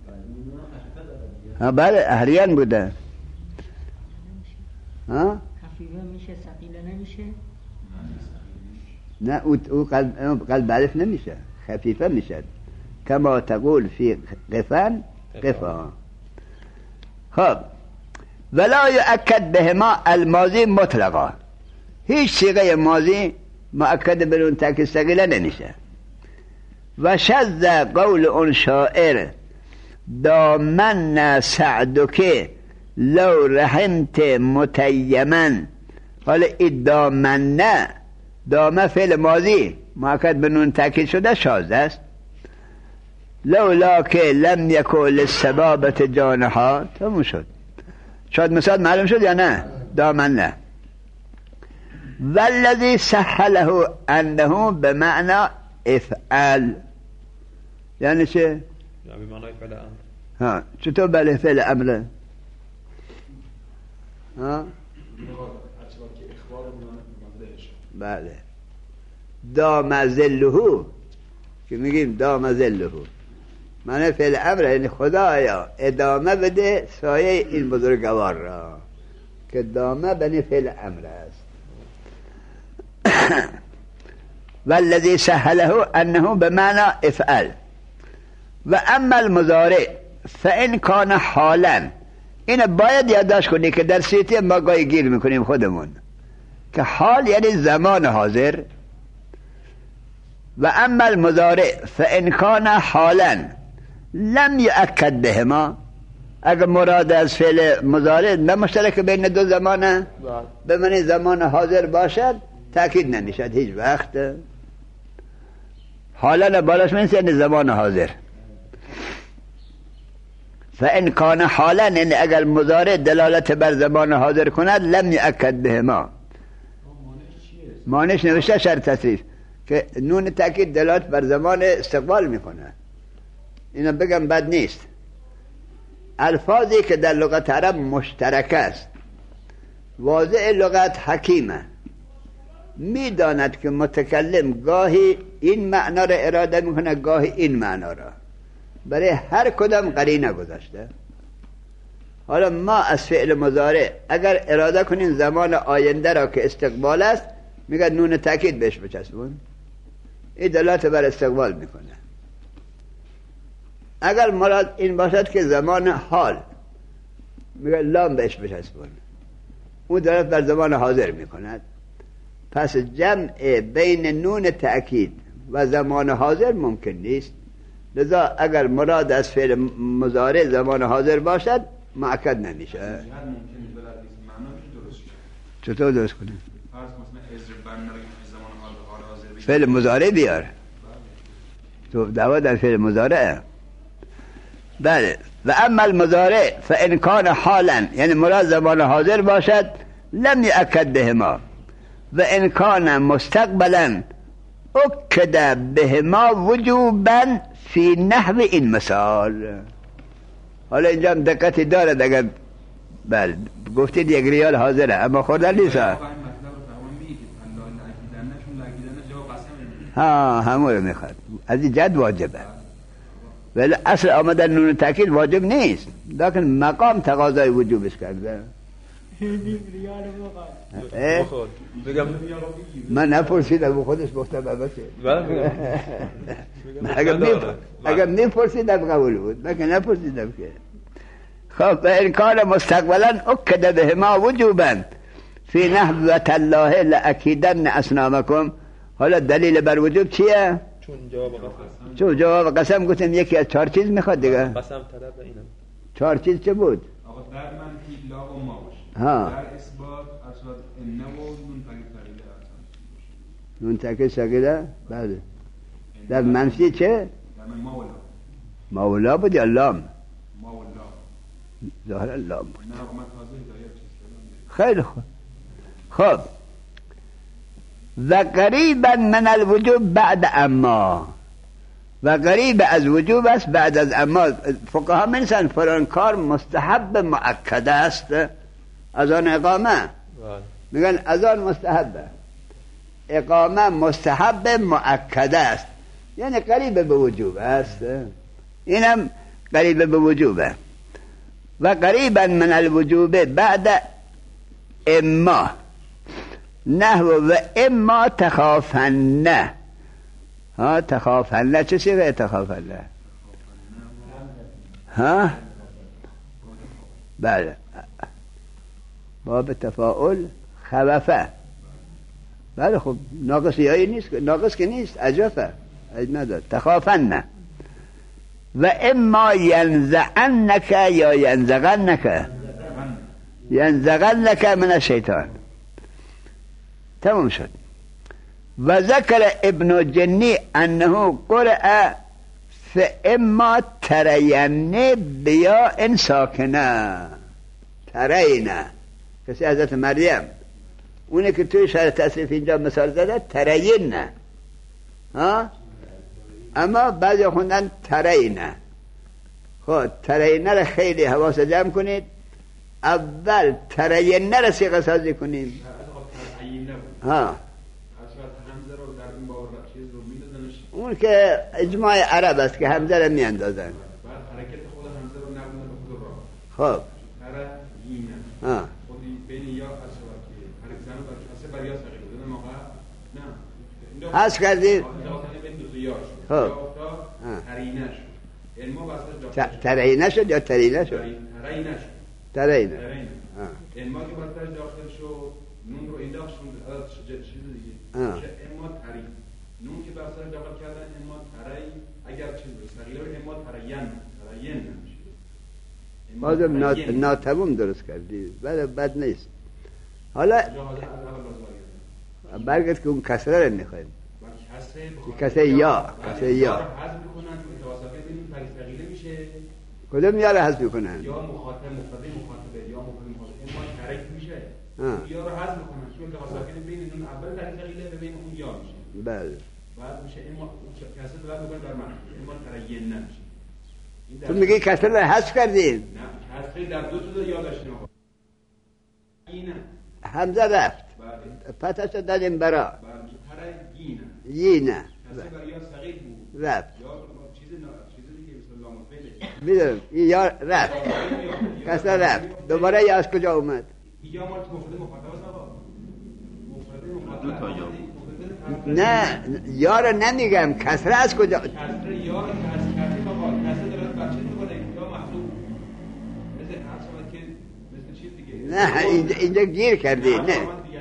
بله احریان بوده. خفیفه میشه ثقیله نمیشه؟ نه او قلب الف نمیشه، خفیفه میشه کما تقول فی قفن قفا. خب ولا یؤکد بهما الماضی مطلقا، هیچ صیغه ماضی مؤکد به نون تاکید ثقیله نمیشه. و شذ قول اون شاعر دامن سعدک لو رحمت متیمن. حالا این دامن دامه فعل ماضی مؤکد به نون تاکید شده شاذ است. لولا که لم یکن للسبابت جانها تموم شد. شاید مثال معلوم شد یا نه؟ دامن نه. والذی سهله انه بمعنى افعل، یعنی چه؟ یعنی به معنای فعل امر. چطور بله فعل امره؟ بله دام ظله که میگیم دام ظله معنی فعل امر، یعنی خدایا ادامه بده سایه این بزرگوار را، که دامه بنی فعل امر است. والذی سهله انه بمعنى افعل. و اما المضارع فان کان حالا، این باید یادداشت کنی که در سیتی ما گاهی گیر میکنیم خودمون که حال یعنی زمان حاضر. و اما المضارع فان کان حالا لم یؤکد بهما، اگر مراد از فعل مضارع نه مشترک بین دو زمانه به معنی زمان حاضر باشد تأکید نمیشد هیچ وقت. حالا بالاش منست یعنی زمان حاضر. فان کان حالا، یعنی اگر مضارع دلالت بر زمان حاضر کند لم یؤکد بهما. مانش نوشته شرط تصریف که نون تأکید دلالت بر زمان استقبال میکنه. اینا بگم بد نیست. الفاظی که در لغت عرب مشترک است، واضع لغت حکیمه، میداند که متکلم گاهی این معنا را اراده میکنه گاهی این معنا را، برای هر کدام قرینه گذاشته. حالا ما از فعل مضارع اگر اراده کنیم زمان آینده را که استقبال است، میگه نون تأکید بهش بچسبون، این دلالت بر استقبال میکنه. اگر مراد این باشد که زمان حال، میگه لام بهش بچسبون، اون دلالت بر زمان حاضر میکند. پس جمع بین نون تأکید و زمان حاضر ممکن نیست. لذا اگر مراد از فعل مضارع زمان حاضر باشد مؤکد نمیشه. چطور درست کنیم؟ فعل مضارع بیار، تو دعوا در فعل مضارع. بله. و اما المضارع فان کان حالا، یعنی مراد زمان حاضر باشد لم یؤکد بهما. و ان کان مستقبلا اکد بهما وجوبا فی نحو این مثال. حالا اینجا هم دقتی دارد. اگر بله گفتید یک ریال حاضره اما خوردن نیست. ها همون رو میخواد، از این جد واجبه. ولی اصل آمدن نون تأکید واجب نیست، لیکن مقام تقاضای وجوبش کرده. من نپرسیدم و خودش گفتم بسه. اگر میپرسیدم قبول بود، من که نپرسیدم که. خب این کار مستقبلا اکد بهما وجوبا فی نحوة الله لأکیدن اصنامکم. حالا دلیل بر وجوب چیه؟ چون جواب قسم گفتم یکی از 4 چیز میخواد دیگه. قسم طلب اینم 4 چیز چه بود؟ آقا در منفی لا و ما باشه، ها. در اثبات اصلا انه و نون تاکید ساکیده. نون تاکید ساکیده؟ بله. در منفی چه؟ در من ما ولا مولا بود یا لام؟ ما ولا ظاهر لام بود. نه آقا من تازه هدایت چیز خیلی خوب. خب و قریبا من الوجوب بعد اما، و قریب از وجوب است بعد از اما. فقها منسان فلان کار مستحب مؤکد است، اذان اقامه میگن اذان مستحبه، اقامه مستحب مؤکد است، یعنی قریب به وجوب است. اینم قریب به وجوبه. و قریبا من الوجوب بعد اما نحو و اما تخافن. ها تخافن چه سیغه تخافن؟ ها بله باب تفاعل خوفه. بله خب ناقص یایی نیست، ناقص که نیست، اجافه نداد. تخافن و اما ینزعنک یا ینزغنک، ینزغنک من الشیطان. تمام شد. و ذکر ابن جنی انه قرأ فاما ترین بیا ان ساکنه. ترین کسی حضرت مریم اونه که توی شرح تصریف اینجا مثال زده ترین، ها اما بعضی خوندن ترین. خب ترین را خیلی حواس جمع کنید. اول ترین رسیقه سازی کنیم. ها اون که اجماع عرب است که همزه را می اندازن. خب ها هست کردید. خب ترینه شد یا ترینه شد؟ ترینه انما که باید داخل شد نون رو انداخت شد چیز دیگه اما تری نون که بسر داخل کردن اما تری اگر چیز رو سقیله رو اما ترین نمیشه بازم ناتموم درست کردی. بد نیست. حالا برگرد که اون کسره رو میخوایم. کسره یا کدوم یا رو حذف میکنن؟ یا مخاطب یا اما ترک میشه. یا رو حذف میکنن چون ساکن بین اون اول تقلیله و بین اون یا میشه. بله. بعد میشه اما کسر بعد میگن در من اما ترین نمیشه. تو میگی کسر رو حذف کردین؟ نه کسر در دو تا یا داشتیم. اینه حمزه رفت. بله. پتش دادیم برا. بله. یینه. کسر برای صغیر بود. رفت. یا چیز دیگه مثل لام الفعل. بیدم یا رفت. کسر رفت. دوباره یا از کجا اومد؟ یا ما مفرد مخاطب است دو تا یا. نه یا رو نمیگم. کسر از کجا؟ کسر یا رو کسر کردیم آقا. کسر دارد بچه میکنه یا محسوب. مثل هر شما که مثل چیز دیگه. نه اینجا گیر کردی. نه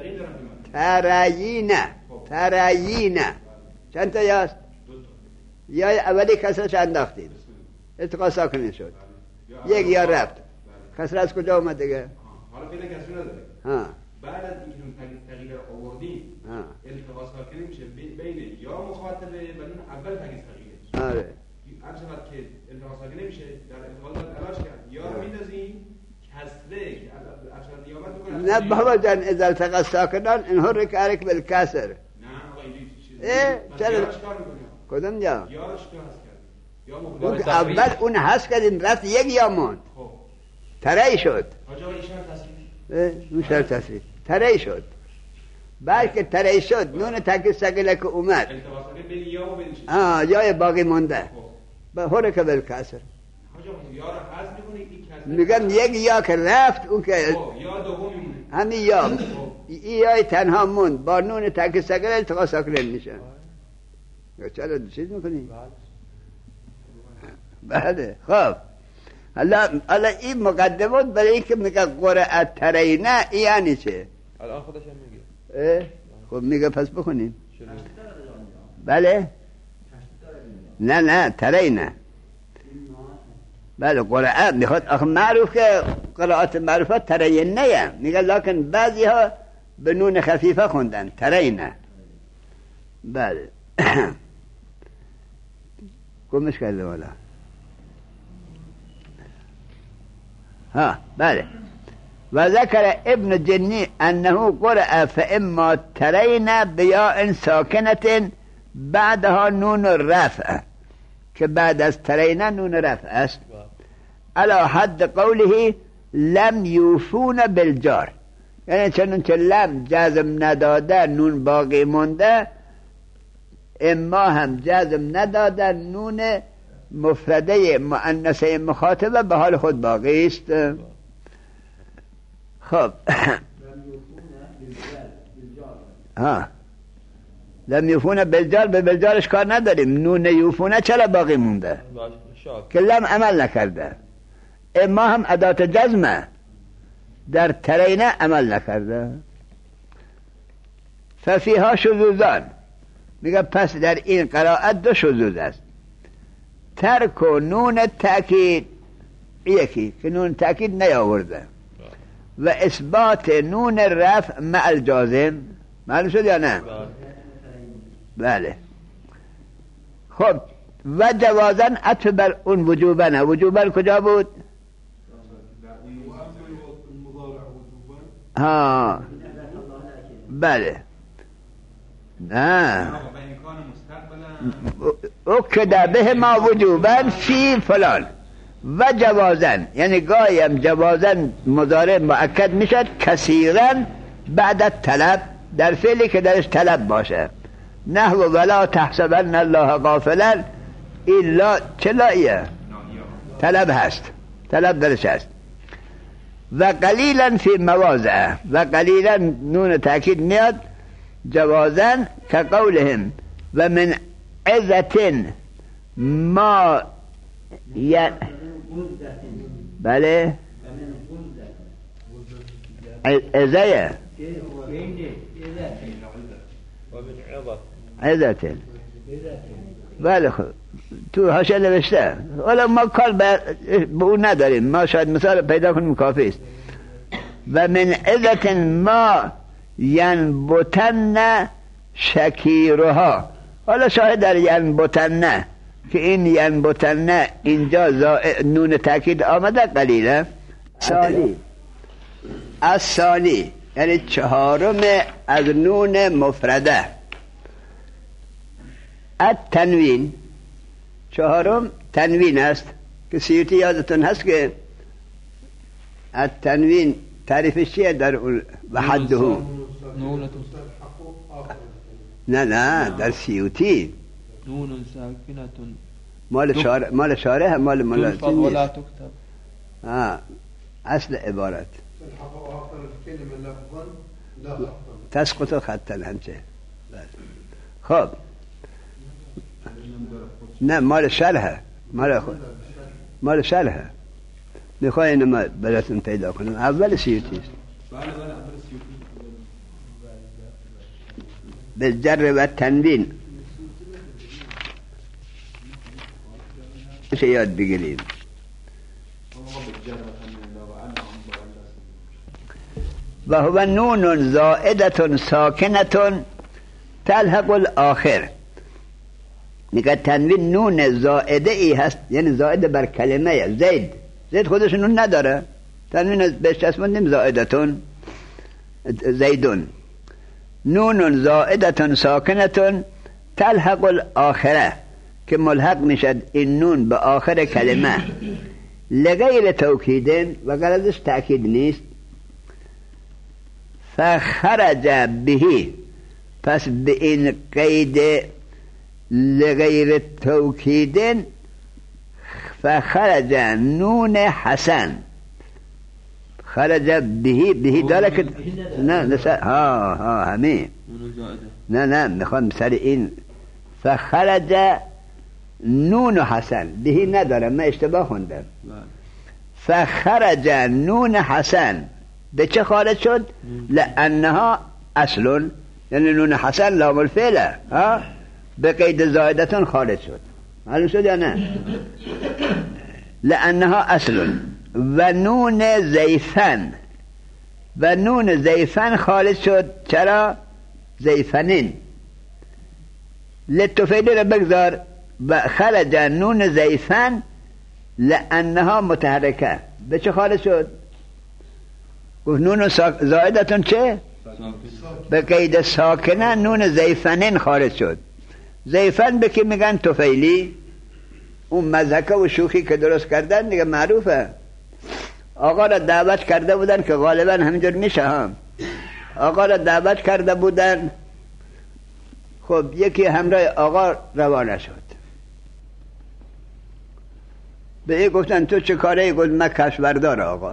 ترینه چند تا یاست؟ یا اولی کسرش انداختید اتقا ساکنه شد. یک یا رفت. کسر از کجا اومد دیگه؟ حالا فعلا کسر نداره. بعد از اینکه اون تغییر رو آوردیم التقا ساکنه میشه بین یا مخاطبه و اون اول تغییر. آره هر چقدر که التقا ساکنه میشه در انتقال باید علاج کرد. یا رو میندازیم کسره که اشاره نیابت میکنه. نه بابا جان اذا التقا ساکنان انحرک عليك بالكسر. نه آقا اینجوری چرا کدوم یا؟ یا رو چطور حذف اون کردیم؟ اول اون حذف کردیم رفت یک یا موند. خب تری شد. حاج آقا این شرط تصریف. اون شرط تصریف. تری شد. بلکه تری شد نون تک ثقیله که اومد. التقا ساکن بین یا و بین چیز. یا باقی مونده. به حرک بالکسر. حاج آقا یا رو حذف میکنید. میگم یک یا که رفت اون که یا دوم میمونه. همین یا یای تنها موند با نون تک ثقیل التقا ساکنه میشه. چرا چیز میکنی؟ بله. خب حالا این مقدمات برای اینکه میگه قرأ ترینه یعنی چه؟ الان خودش هم میگه. خب میگه پس بخونیم. بله نه ترینه. بله قرآن میخواد آخه معروف که قرآت معروفات ترینه میگه لکن بعضی ها به نون خفیفه خوندن ترینه. بله گمش کرده والا. ها بله و ذکر ابن جنی انه قرأ فاما ترین بیاء ساکنة بعدها نون رفع که بعد از ترین نون رفع است علی حد قوله لم یوفون بالجار، یعنی چنون که لم جزم نداده نون باقی مونده اما هم جزم نداده نون مفرده مؤنثه مخاطبه به حال خود باقی است. خب لم یوفون بالجار به بالجارش کار نداریم. نون یوفونه چرا باقی مونده؟ که لم عمل نکرده. اما هم ادات جزمه در ترینه عمل نکرده. ففیها شذوذان، میگه پس در این قرائت دو شذوذ است. ترک و نون تأکید یکی که نون تأکید نیاورده و اثبات نون رفع مع الجازم. معلوم شد یا نه؟ بله. خب و جوازن عطف بر اون وجوبا نه. وجوبا کجا بود؟ ها بله نه اکد به ما وجوبا فی فلان و جوازن، یعنی گاهی هم جوازن مضارع مؤکد میشد کثیرا بعد طلب، در فعلی که درش طلب باشه. نحو ولا تحسبن الله غافلا، الا چلایه طلب هست، طلب درش هست. و قلیلا فی مواضع، و قلیلا نون تأکید میاد جوازن که قولهم و من عزت ما بله عزیه عزت بله خب تو حاشیه نوشته، ولی ما کار به اون نداریم، ما شاید مثال پیدا کنیم کافی است. و من عزت ما ینبتن شکیرها، حالا شاید در ینبتن که این ینبتن اینجا نون تأکید آمده قلیله. ثانی الثانی یعنی چهارم از نون مفرده. التنوین چهارم تنوین است که سیوطی یادتون هست که التنوین تعریفش چیه در اون وحده؟ نه در سیوطی نون ساکنه مال شارح مال تلفظ ولا تكتب. اصل عبارت تسقط خطا همچه. خب نه مال شرحه، مال شرحه. میخوای اینو ما براتون پیدا کنم. اول سیوطی است. بالجر و تنوین چه یاد بگیریم. و هو نون زائدة ساکنة تلحق الاخر. میگه تنوین نون زائده ای هست، یعنی زائده بر کلمه. زید خودش نون نداره، تنوین بهش اسمونیم زائدتون زیدون. نون زائدة ساکنة تلحق الاخره که ملحق میشد این نون به آخر کلمه لغیر توکیدن و غرضش تأکید نیست. فخرج بهی، پس به این قید لغیر توکیدن فخرج نون حسن. خرج بهی داره که نه همین نه میخوام سر این فخرج نون حسن بهی نداره، من اشتباه خوندم. فخرج نون حسن به چه خارج شد؟ لانها اصل، یعنی نون حسن لام الفعله به قید زائدتون خارج شد. معلوم شد یا نه؟ لانها اصل. و نون زیفن، و نون زیفن خارج شد. چرا؟ زیفنین لطفیده رو بگذار. و خرج نون زیفن لانها متحرکه به چه خارج شد؟ گفت نون زائدتون چه؟ به قید ساکنه نون زیفنین خارج شد. زیفن به که میگن توفیلی، اون مزهکه و شوخی که درست کردن دیگه معروفه. آقا را دعوت کرده بودن که غالبا همینجور میشه هم. آقا را دعوت کرده بودن، خب یکی همراه آقا روانه شد. به ای گفتن تو چه کاره؟ گفت من کشوردار آقا.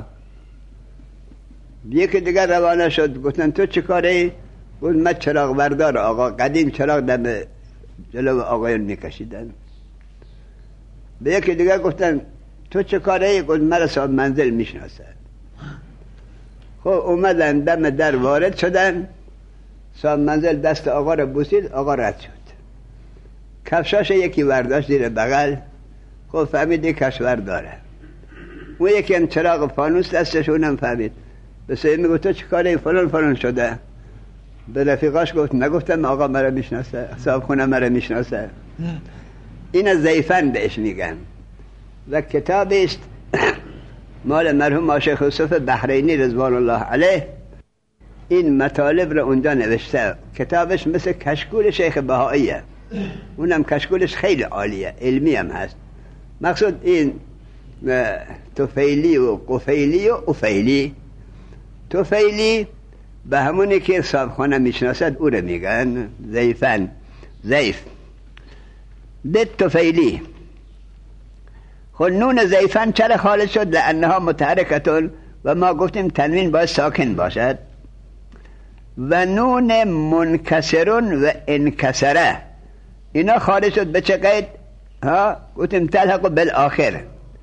یکی دیگر روانه شد، گفتن تو چه کاره؟ گفت من چراغ بردار آقا. قدیم چراغ دم جلو آقایون میکشیدن. به یکی دیگر گفتن تو چه کاره؟ گفت من صاحب منزل میشناسه. خب اومدن دم در وارد شدن، صاحب منزل دست آقا رو بوسید، آقا رد شد. کفشاش یکی برداشت زیر بغل، خب فهمید کشور داره. اون یکی هم چراغ فانوس دستش، اونم فهمید. به سعی میگفت تو چه کاره؟ فلان شده. به رفیقاش گفت نگفتم آقا مرا میشناسه، صاحب خونه مرا میشناسه. این از زیفن بهش میگن. و کتابی است مال مرحوم شیخ یوسف بحرینی رضوان الله علیه، این مطالب رو اونجا نوشته. کتابش مثل کشکول شیخ بهائیه، اونم کشکولش خیلی عالیه، علمی هم هست. مقصود این طفیلی و قفیلی و افیلی. طفیلی به همونی که صاحبخانه میشناسد او رو میگن ضیفن، ضیف. ده طفیلی. خود نون ضیفن چرا خالص شد؟ لانها متحرکتون و ما گفتیم تنوین باید ساکن باشد. و نون منکسرون و انکسره اینا خارج شد به چه قید؟ گفتیم تلحق بالآخر،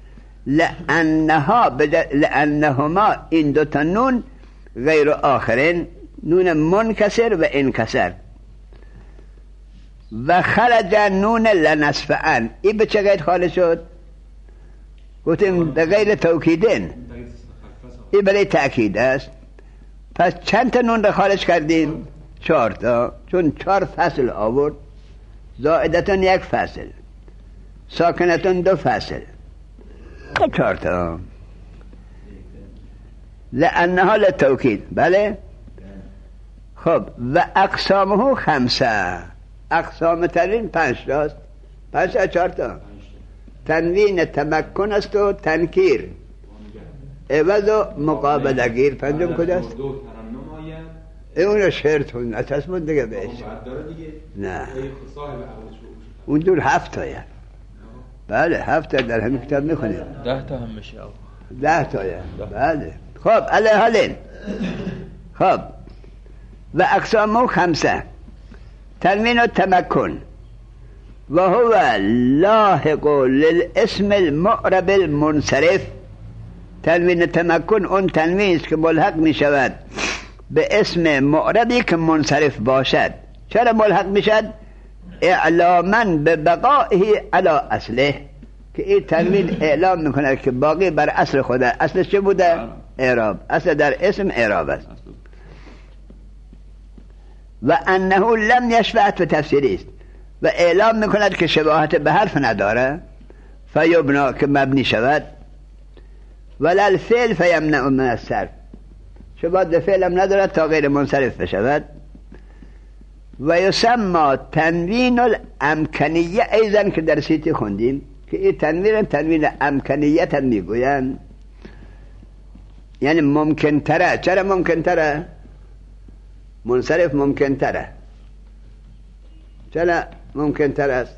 لأنهما این دوتا نون غیر آخرین، نون منکسر و انکسر. و خرج نون لنصفعن، این به چه قید خارج شد؟ گفتیم به غیر توکیدین، این برای تأکید است. پس چند تا نون را خارج کردیم؟ 4 تا، چون 4 فصل آورد. زائدتون 1 فصل، ساکنتون 2 فصل، 4 تا. لأنها للتوکید. بله. خب و اقسامه 5، اقسام تنوین 5 تاست. 5 تا 4 تا. تنوین تمکن است و تنکیر، عوض و مقابله گیر. پنجم کجاست؟ اون شعرتون اساس بود دیگه بهش. نه اون دور 7 تایه. بله 7 تا در همین کتاب میخونیم. 10 تا هم میشه. 10 تایه. بله. خب علیه حالین. خب و اقسامه 5، تنوین و تمکن و هو لاحق للاسم المعرب المنصرف. تنوین تمکن اون تنوین است که ملحق می شود به اسم معربی که منصرف باشد. چرا ملحق می شد؟ اعلاما به بقائه علی اصله، که این تنوین اعلام می کند که باقی بر اصل خوده. اصلش چه بوده؟ اعراب. اصل در اسم اعراب است. و انه لم یشبهت به تفسیری است و اعلام می کند که شباهت به حرف نداره. فیبنا که مبنی شود، ولا الفعل فیمنع من الصرف، شباهت به فعل هم ندارد تا غیر منصرف بشود. و یسمى تنوین الامکنیه ایضا که در سیتی خوندیم که این تنوین امکنیت هم میگوین، یعنی ممکن تره. چرا ممکن تره؟ منصرف ممکن تره. چرا ممکن تره است؟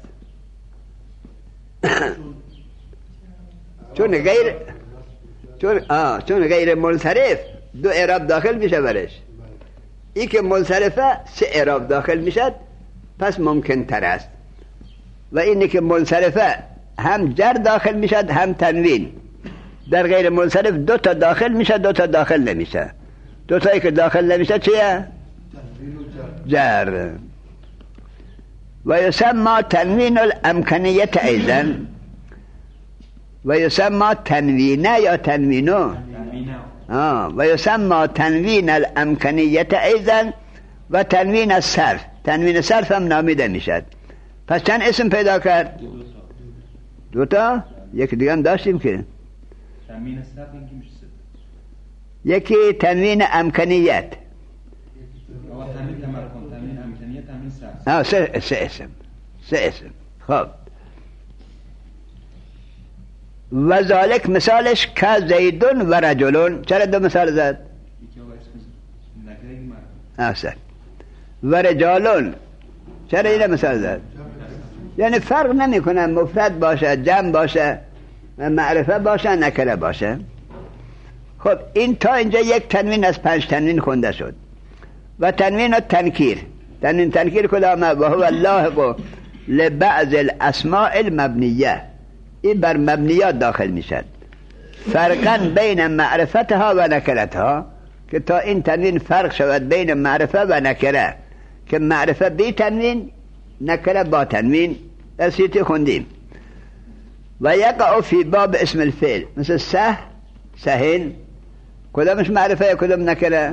چون غیر منصرف 2 اعراب داخل میشه برش. این که منصرفه 3 اعراب داخل میشد، پس ممکن تر است. و اینی که منصرفه هم جر داخل میشد هم تنوین. در غیر منصرف 2 تا داخل میشه 2 تا داخل نمیشه. 2 تایی که داخل نمیشه چیه؟ جر. و یسمى تنوین الامکنیت ایضا، و یسمى تنوینه یا تنوینو، و یسمى تنوین الامکنیت ایضا و تنوین الصرف. تنوین صرف هم نامیده میشد. پس چند اسم پیدا کرد؟ 2 تا. یک دیگه هم داشتیم که تنوین صرف اینکه میشه 3. یکی تنوین امکنیت، تنوین تمکن، تنوین امکنیت، تنوین صرف. 3 اسم. خب و ذالک مثالش که زیدون و رجلون. چرا 2 مثال زد؟ و رجالون چرا این مثال زد؟ یعنی فرق نمی کنه مفرد باشه، جمع باشه، معرفه باشه، نکره باشه. خب این تا اینجا یک تنوین از 5 تنوین خونده شد. و تنوین و تنکیر. تنوین تنکیر کدامه؟ و هو اللاحق لبعض الاسماء المبنیه، این بر مبنیات داخل میشد. فرقا بین معرفتها و نکرتها، که تا این تنوین فرق شود بین معرفه و نکره، که معرفه بی تنوین، نکره با تنوین. در سیتی خوندیم. و یقع فی باب اسم الفعل، مثل سه، سهین، کدامش معرفه کدام نکره؟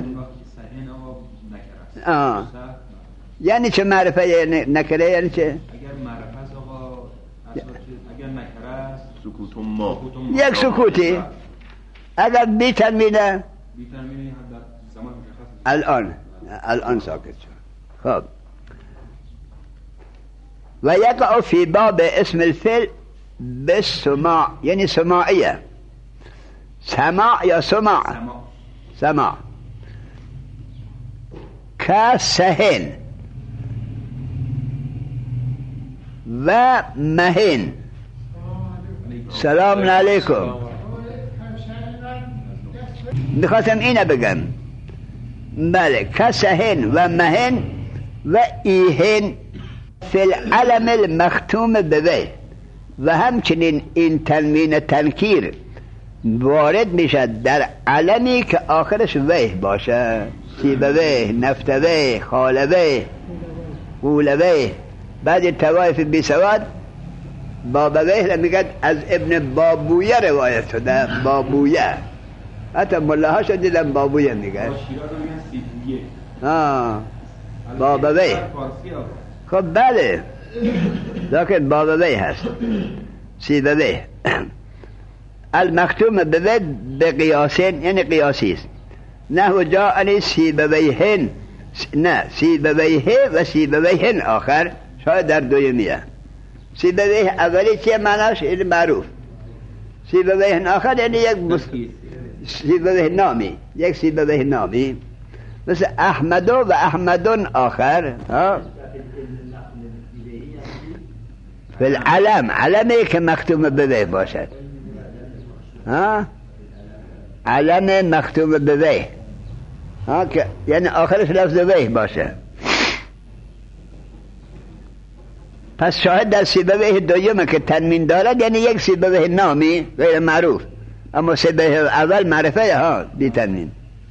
یعنی چه معرفه نکره؟ یعنی چه؟ اگر معرفه است آقا، اگر نکره است سکوت ما، یک سکوتی. اگر بی تنوینه الان ساکت شد. خب و یقع فی باب اسم الفعل بالسماع یعنی سماعیه. سماع یا سماع؟ سماع. کسهن و مهن. سلام علیکم. میخواستم اینه بگم. بله، کسهن و مهن و ایهن فی العلم المختوم بوی، و همچنین این تنوین تنکیر وارد میشه در علمی که آخرش وی باشه. سیبوی، نفتوی، خالوی، قولوی. بعضی توایف بی سواد بابوی میگن از ابن بابویه روایت شده. بابویه، حتی ملاها شد دیدم بابویه میگن. بابوی. خب بله، لیکن بابوی هست. سیبوی المختوم بوی بقیاسین، یعنی قیاسی است. نه جاءنی سیبویهن، نه سیبویه و سیبویهن آخر شاید در دویمیه. سیبویه اولی چیه معناش؟ این معروف. سیبویهن آخر یعنی یک سیبویه نامی، یک سیبویه نامی، مثل احمدو و احمدون آخر. فی العلم، علمی که مختوم بوی باشد. علم مختوم بوی، یعنی آخرش لفظ وی باشه. پس شاهد در سیبویه دویمه که تنوین دارد، یعنی یک سیبویه نامی غیر معروف، اما سیبویه اول معرفه ها بی تنوین.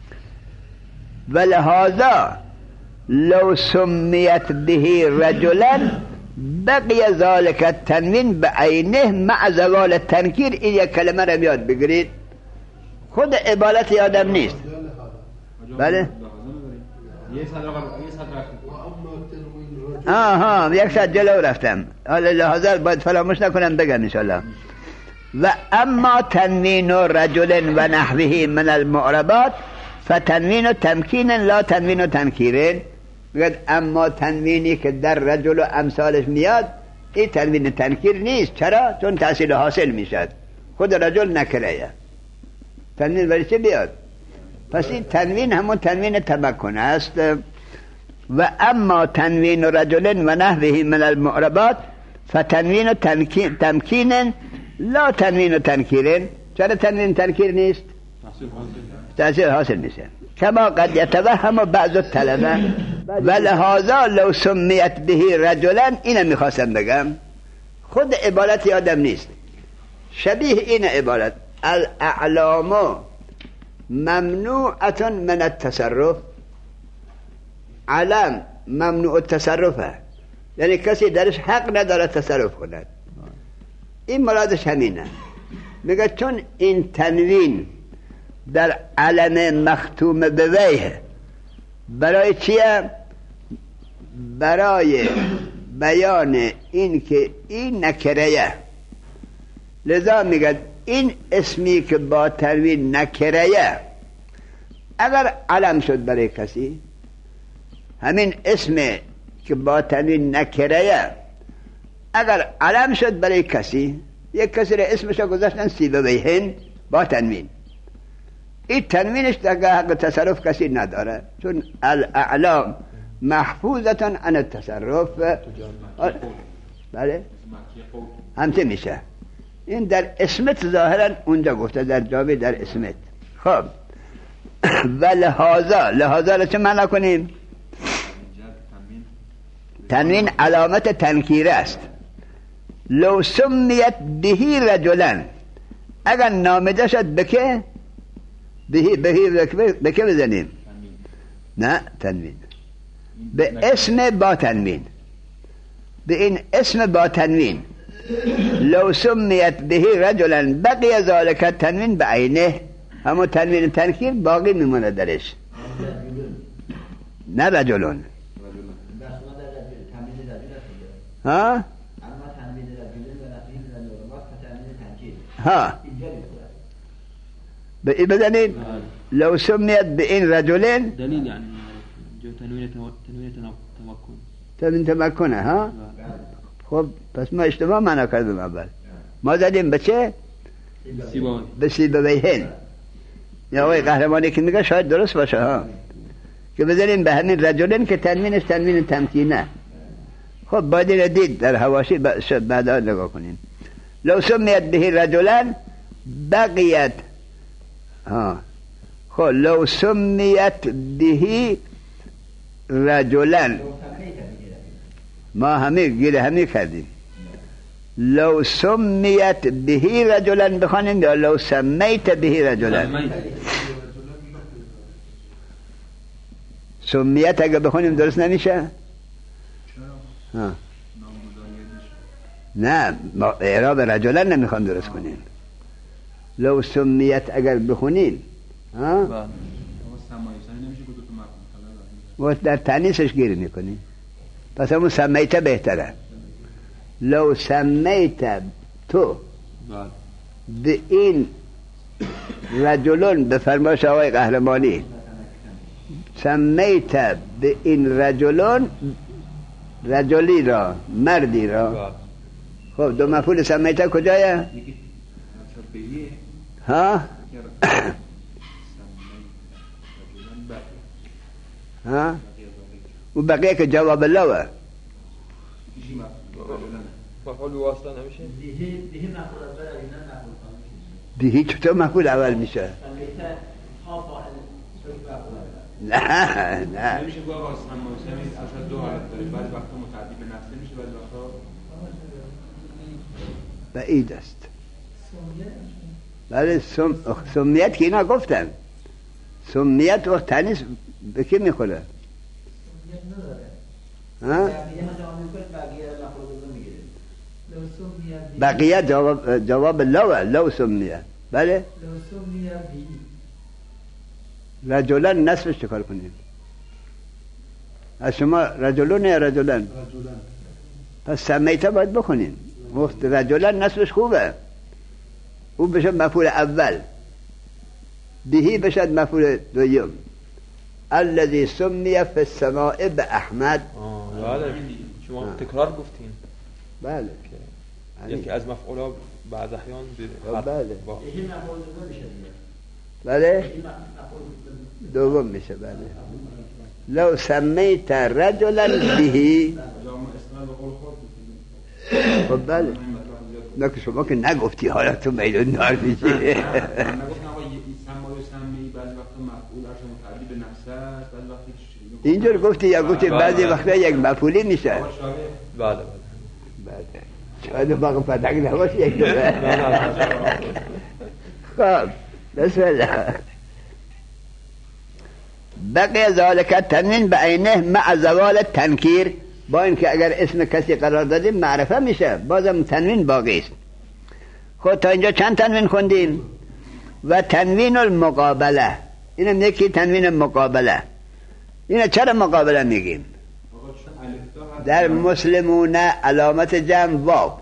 ولهذا لو سمیت به رجلا بقی ذالک التنوین بعینه مع زوال التنکیر. این یک کلمه رو یاد بگیرید، خود عبارت یادم نیست. بله یک ساعت جلو رفتم، حالا لحاظه باید فراموش نکنم بگم انشالله. و اما تنوین رجل و نحوه من المعربات فتنوین و تمکین لا تنوین و تنکیرین. میگه اما تنوینی که در رجل و امثالش میاد این تنوین تنکیر نیست. چرا؟ چون تحصیل حاصل میشد. خود رجل نکره، تنوین ولی چه بیاد؟ پس این تنوین همون تنوین تمکن است. و اما تنوین رجل و نحوه من المعربات فتنوین و تمکین لا تنوین و تنکیرین. چرا تنوین تنکیر نیست؟ تحصیل حاصل میشه. کما قد یتوهم بعض الطلبه ولهذا لو سمیت به رجلا. اینو میخواستم بگم، خود عبارت یادم نیست. شبیه این عبارت الاعلام ممنوعه من التصرف. علم ممنوع التصرفه، یعنی کسی درش حق نداره تصرف کند. این مرادش همینه. میگه چون این تنوین در علم مختوم بویه، برای چیه؟ برای بیان این که این نکره. لذا میگه این اسمی که با تنوین نکره اگر علم شد برای کسی، همین اسم که با تنوین نکره اگر علم شد برای کسی، یک کسی را اسمشو گذاشتن سیبویهن با تنوین، این تنوینش دیگه حق تصرف کسی نداره، چون الاعلام محفوظتن عن التصرف. بله همچه میشه. این در اسمت ظاهرا اونجا گفته، در جامعه در اسمت. خب و لحاظا را چه معنی کنیم؟ تنوین علامت تنکیر است. لو سمیت بهی رجلن، اگر نامده شد بکه بهی بکه بزنیم؟ نه تنوین به اسم با تنوین، به این اسم با تنوین. لو سمیت بهی رجلن بقی ذالک تنوین بعینه، همون تنوین تنکیر باقی میمونه درش. نه رجلون ها ها بزنید. لو سمیت به این رجلین دلیل یعنی جو تنوین تمکن تمکنه ها. خب پس ما اشتباه معنا کردیم اول. ما زدیم به چه؟ به سیبویهن. یا آقای قهرمانی که میگه شاید درست باشه ها، که بذاریم به همین رجلن که تنوینش تنوین تمکینه. خب باید این دید در حواشی بعدا نگاه کنیم. لو سمیت به رجلن بقیت خب لو سمیت به رجلن ما همه گیر همه کردیم. لو سمیت به رجلن بخوانیم یا لو سمیت به رجلن؟ سمیت اگه بخونیم درست نمیشه؟ نه ما اعراب رجلن نمیخوام درست کنیم. لو سمیت اگر بخونیم و در تانیسش گیر میکنیم، پس همون سمیت بهتره. لو سمیت تو به این رجلون، به فرمایش آقای قهرمانی، سمیت به این رجلون، رجلی را، مردی را. خب دو مفعول سمیت کجایه؟ ها؟ ها؟ و بقیه که جواب اللهه. مفعول واسطه نمیشه؟ دیهی چطور مفعول اول میشه؟ نه نمیشه گوه واسطه اصلا دو حالت داره، بعد وقتا متعدی به نفسه میشه، بعد وقتا بعید است. بله سمیت که اینا گفتن، سمیت وقت تنیس به کی میخوره؟ بقیه جواب لو سمیت. بله رجلن نصفش چکار کنیم؟ از شما رجلون یا رجلن؟ پس سمیته باید بخونیم. وقت رجلن نصفش خوبه، او بشه مفعول اول، بهی بشه مفعول دوم. الذي سمی فی السماء باحمد. بله شما تکرار گفتین. بله یکی از مفعولا بعض احیان بله بله دوم میشه. بله لو سمیت رجلا بهی. خب بله نه که شما که نگفتی، حالا تو میدون نار میشی. اینجور گفتی یا گفتی بعضی وقتا یک مفعولی میشه؟ بله بله شاید باقی پدک نباشه یک دوبه. خب بسم الله. بقی ذالک تنوین به عینه مع زوال تنکیر. با این که اگر اسم کسی قرار دادیم معرفه میشه، بازم تنوین باقی است. خب تا اینجا چند تنوین خوندیم؟ و تنوین المقابله، اینم یکی تنوین مقابله. اینه چرا مقابله میگیم؟ در مسلمون علامت جمع واو،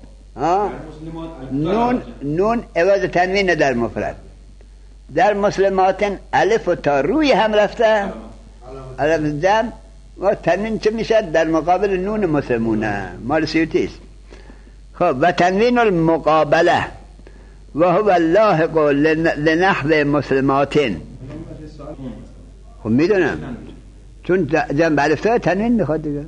نون عوض تنوین در مفرد. در مسلمات الف و تا روی هم رفته علامت جمع و تنوین چه میشه؟ در مقابل نون مسلمونه، مال سیوطی است. خب و تنوین المقابله و هو اللاحق لنحو مسلمات. خب میدونم چون جنب الفتا تنوین میخواد دیگه.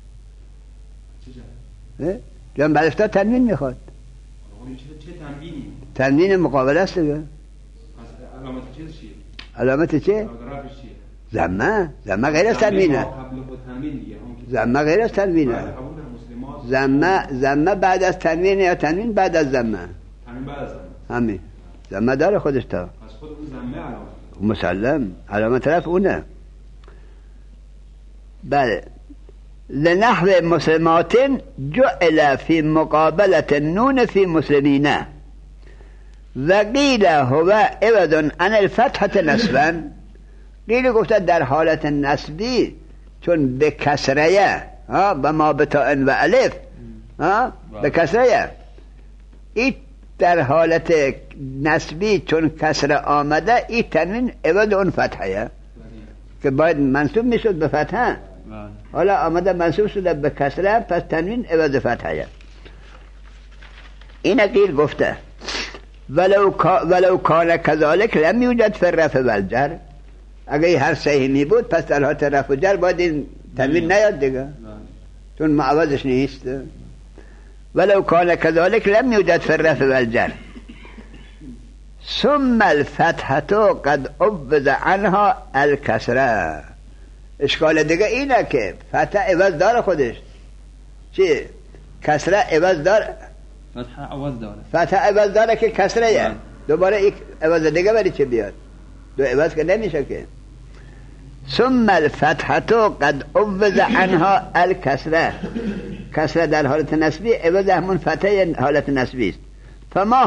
جنب الفتا تنوین میخواد. چه تنوینی؟ تنوین مقابله است دیگه. علامت چیه؟ علامت چه؟ زمه غیر از تنوینه. زمه غیر از تنوینه. زمه بعد از تنوینه یا تنوین بعد از زمه؟ تنوین بعد از زمه. همین زمه داره خودش تا. از خود اون زمه علامت. مسلم علامت طرف اونه. بله لنحو مسلمات جعل فی مقابلة النون فی مسلمین و قیل هو عوض عن الفتحة نصبا. قیل گفته در حالت نصبی چون به کسره و ما بتاء و الف به کسره، این در حالت نصبی چون کسره آمده این تنوین عوض اون فتحه که باید منصوب میشد به فتحه، حالا آمده منصوب شده به کسره، پس تنوین عوض فتحه. این قیل گفته ولو کان کذالک لم یوجد فی الرفع والجر. اگه هر صحیح می بود پس در حالت رفع و جر باید این تنوین نیاد دیگه، چون معوضش نیست. ولو کان کذالک لم یوجد فی الرفع والجر. ثم الفتحة قد عوض عنها الکسره. اشکال دیگه اینه که فتح عوض داره خودش، چی؟ کسره عوض داره، فتح عوض داره که کسره یه. دوباره یک عوض دیگه برای چه بیاد؟ دو عوض که نمیشه که. ثم الفتحة قد عوض عنها الکسره. کسره در حالت نسبی، عوض همون فتح حالت نسبی است. فما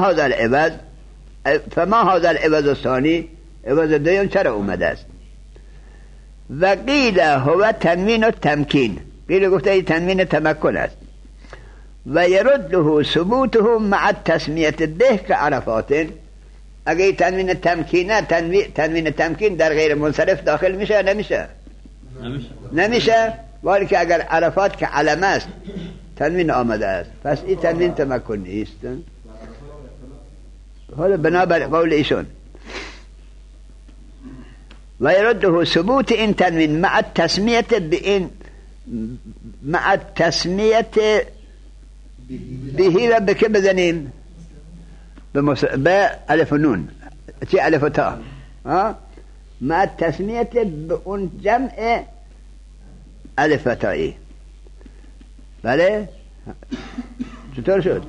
هذا العوض الثانی، عوض دویم چرا اومده است؟ و قیل هو تنوین و تمکین. قیل گفته این تنوین تمکن است. و یرده ثبوته مع التسمیت به که عرفات. اگه تنوین تمکینه، تنوین تمکین در غیر منصرف داخل میشه نمیشه؟ نمیشه. ولی که اگر عرفات که علم است تنوین آمده است، پس این تنوین تمکن نیست. حالا بنابر قول ایشون و یرده ثبوت این تنوین مع التسمیت بین، مع التسمیت بهی را بکه بزنیم به الف و نون، چی الف و تا، مع التسمیت به اون جمع الف و تایی. بله چطور شد؟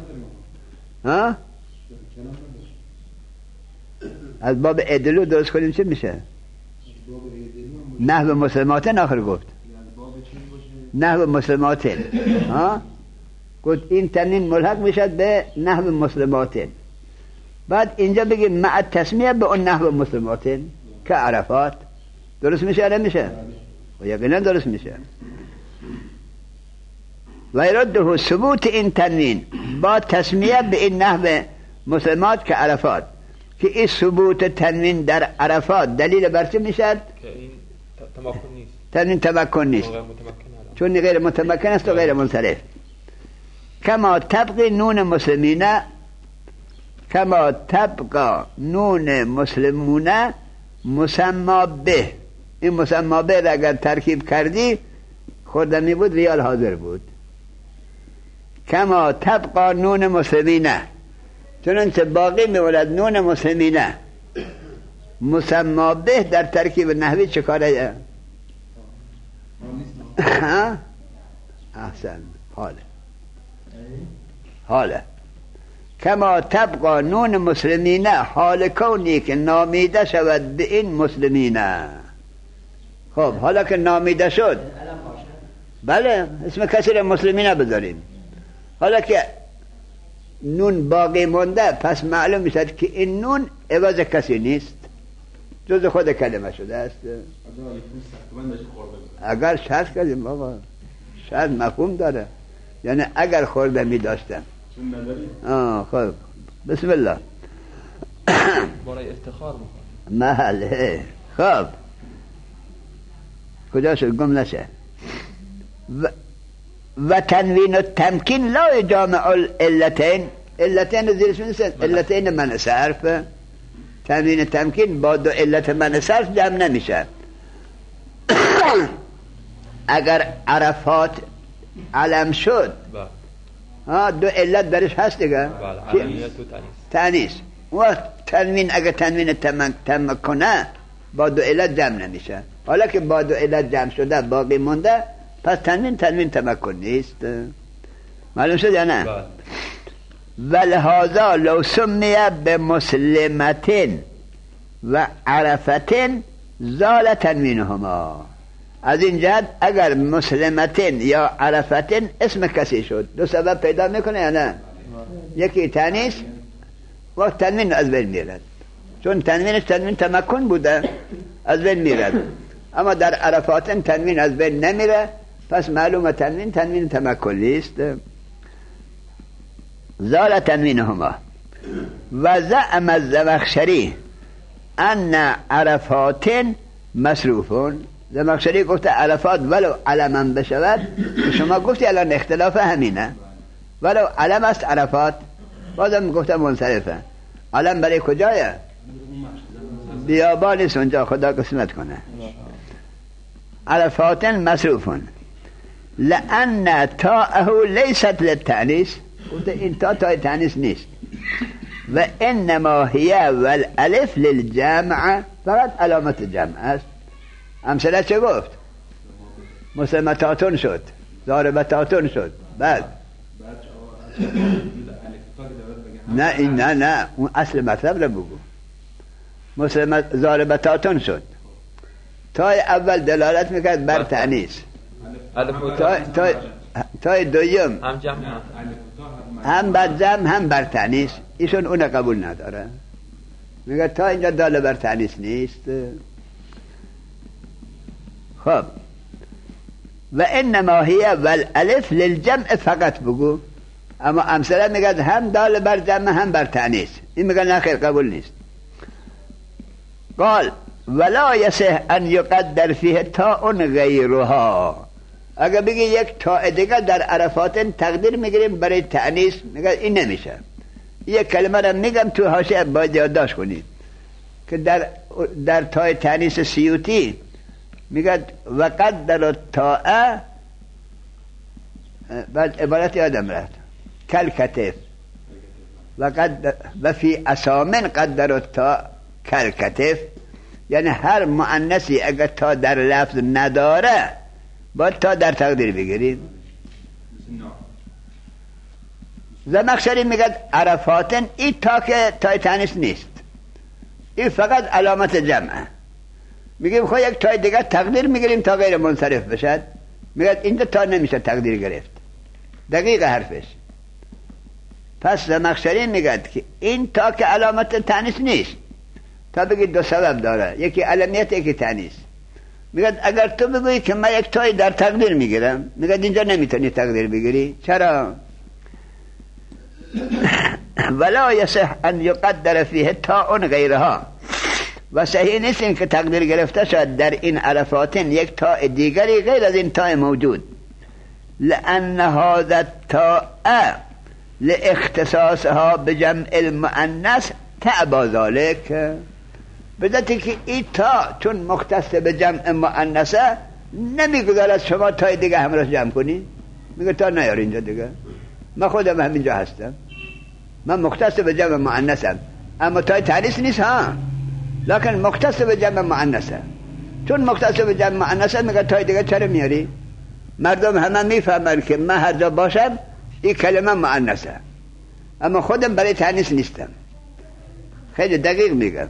از باب ادلو درست کنیم چه میشه؟ نحو مسلماتن آخر گفت، نحو مسلماتن. گفت این تنین ملحق میشد به نحو مسلماتن. بعد اینجا بگیم مع تسمیه به اون نحو مسلماتن که عرفات. درست میشه یا نمیشه؟ و یقینا درست میشه. و یرده ثبوت این تنوین با تسمیه به این نحو مسلمات که عرفات، که این ثبوت تنوین در عرفات دلیل بر چه میشد؟ که این تمکن نیست، تنوین تمکن نیست، چون غیر متمکن است و غیر منصرف. کما تبقی نون مسلمینه، کما تبقى نون مسلمونه مسما به. این مسما به اگر ترکیب کردی خوردمی بود ریال حاضر بود. کما تبقى نون مسلمینه، چنانچه باقی میولد نون مسلمینه مسما به در ترکیب نحوی چه کاره؟ احسن، حاله کما تبقى نون مسلمینه، حال کونی که نامیده شود به این مسلمینه. خب حالا که نامیده شد، بله اسم کثیر مسلمینه بذاریم. حالا که نون باقی مونده، پس معلوم میشد که این نون عوض کسی نیست، جز خود کلمه شده است. اگر شرط کردیم آقا، شرط مفهوم داره، یعنی اگر خورده می داشتم. خب بسم الله. برای افتخار میخواد محله. خب کجا شد؟ گم نشه. و تنوین و تمکین لا جامع العلتین. علتین زیرش می‌نویسه علتین من صرف. تنوین تمکین با دو علت من صرف جمع نمیشه. اگر عرفات علم شد، دو علت برش هست دیگه، تانیث. و تنوین اگر تنوین تمکنه با دو علت جمع نمیشه. حالا که با دو علت جمع شده باقی مونده، پس تنوین تمکن نیست. معلوم شد یا نه؟ ولهذا لو سمیه به مسلمتین و عرفتین زال تنوینهما. از این جهت اگر مسلمتین یا عرفتین اسم کسی شد، دو سبب پیدا میکنه یا نه؟ یکی تانیث و تنوین از بین میرد، چون تنوینش تنوین تمکن بوده، از بین میرد. اما در عرفاتین تنوین از بین نمیره، پس معلومه تنوین تمکن نیست. زال تنوینهما. و زعم الزمخشری ان عرفاتین مصروفون. زمخشری گفته عرفات ولو علما بشود، شما گفتی الان اختلاف همینه، ولو علم است عرفات بازم گفتم منصرفه. الان برای کجایه؟ بیابانیست اونجا، خدا قسمت کنه. عرفات مصروفون لأن تاءه لیست للتأنیس، گفته این تای تأنیس نیست. و انما هي والالف للجمع، فقط علامت جمع است. امثله چه گفت؟ مسلمتاتون شد، ضاربتاتون شد. بعد نه اون اصل مطلب رو بگو. ضاربتاتون شد، تای اول دلالت میکرد بر تأنیس، تای دویم هم بر جمع هم بر تأنیس. ایشون اون قبول نداره، میگه تا اینجا داله بر تأنیس نیست. خب و انما هي والالف للجمع فقط بگو. اما امثله میگه هم داله بر جمع هم بر تأنیس، این میگه نه خیر قبول نیست. قال ولا يصح ان يقدر فيه تاء غيرها. اگر بگی یک تاء دیگه در عرفات تقدیر میگیریم برای تأنیس، میگه این نمیشه. یک کلمه رو میگم تو حاشیه باید یادداشت کنید که در تاء تأنیس سیوطی میگه وقدر التاء، بعد عبارت یادم رفت، کل کتف و فی اسامن قدر التاء کل کتف. یعنی هر مؤنثی اگر تا در لفظ نداره باید تا در تقدیر بگیرید. زمخشری میگه عرفاتن این تا که تای تأنیس نیست، این فقط علامت جمعه. میگیم خب یک تای دیگه تقدیر میگیریم تا غیر منصرف بشد، میگه اینجا تا نمیشه تقدیر گرفت. دقیق حرفش. پس زمخشری میگه که این تا که علامت تأنیس نیست، تا بگید دو سبب داره، یکی علمیت یکی تأنیس. میگه اگر تو بگویی که من یک تای در تقدیر میگیرم، میگه اینجا نمیتونی تقدیر بگیری. چرا؟ ولا يصح ان يقدر فيه تاء غيرها. و صحیح نیست این که تقدیر گرفته شد در این عرفات یک تاء دیگری غیر از این تاء موجود. لأن هذا التاء لاختصاصها بجمع المؤنث تأبى ذلك. بداتی که این تا چون مختص به جمع مؤنثه نمیگذارد شما تای دیگه همراش جمع کنی. میگه تا نیار اینجا دیگه، من خودم همینجا هستم، من مختص به جمع مؤنثم، اما تای تأنیس نیست ها، لکن مختص به جمع مؤنثه. چون مختص به جمع مؤنثه میگه تای دیگه چرا میاری؟ مردم همه میفهمن که من هر جا باشم این کلمه مؤنثه، اما خودم برای تأنیس نیستم. خیلی دقیق میگم.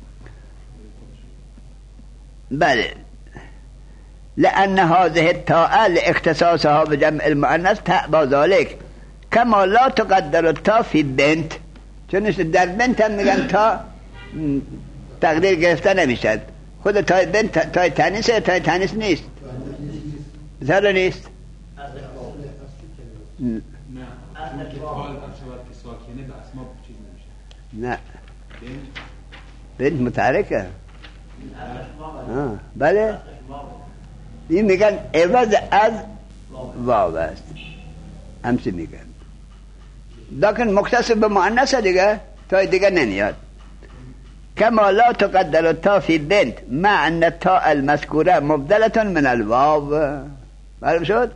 بله. لأن هذه التاء لاختصاصها بجمع المؤنث تأبى ذلك كما لا تقدر التاء في بنت. چون در بنت هم میگن تا تقدیر گرفته نمیشد. خود تای بنت تای تأنیسه، تای تأنیس نیست. بسیار نیست. نه بنت متحرکه. بله این میگن عوض از واو است، همچه میگن، لیکن مختص به مؤنث دیگه تای دیگه نمیاد. كما لا تقدر التاء في بنت مع ان التاء المذكوره مبدله من الواو. معلوم شد؟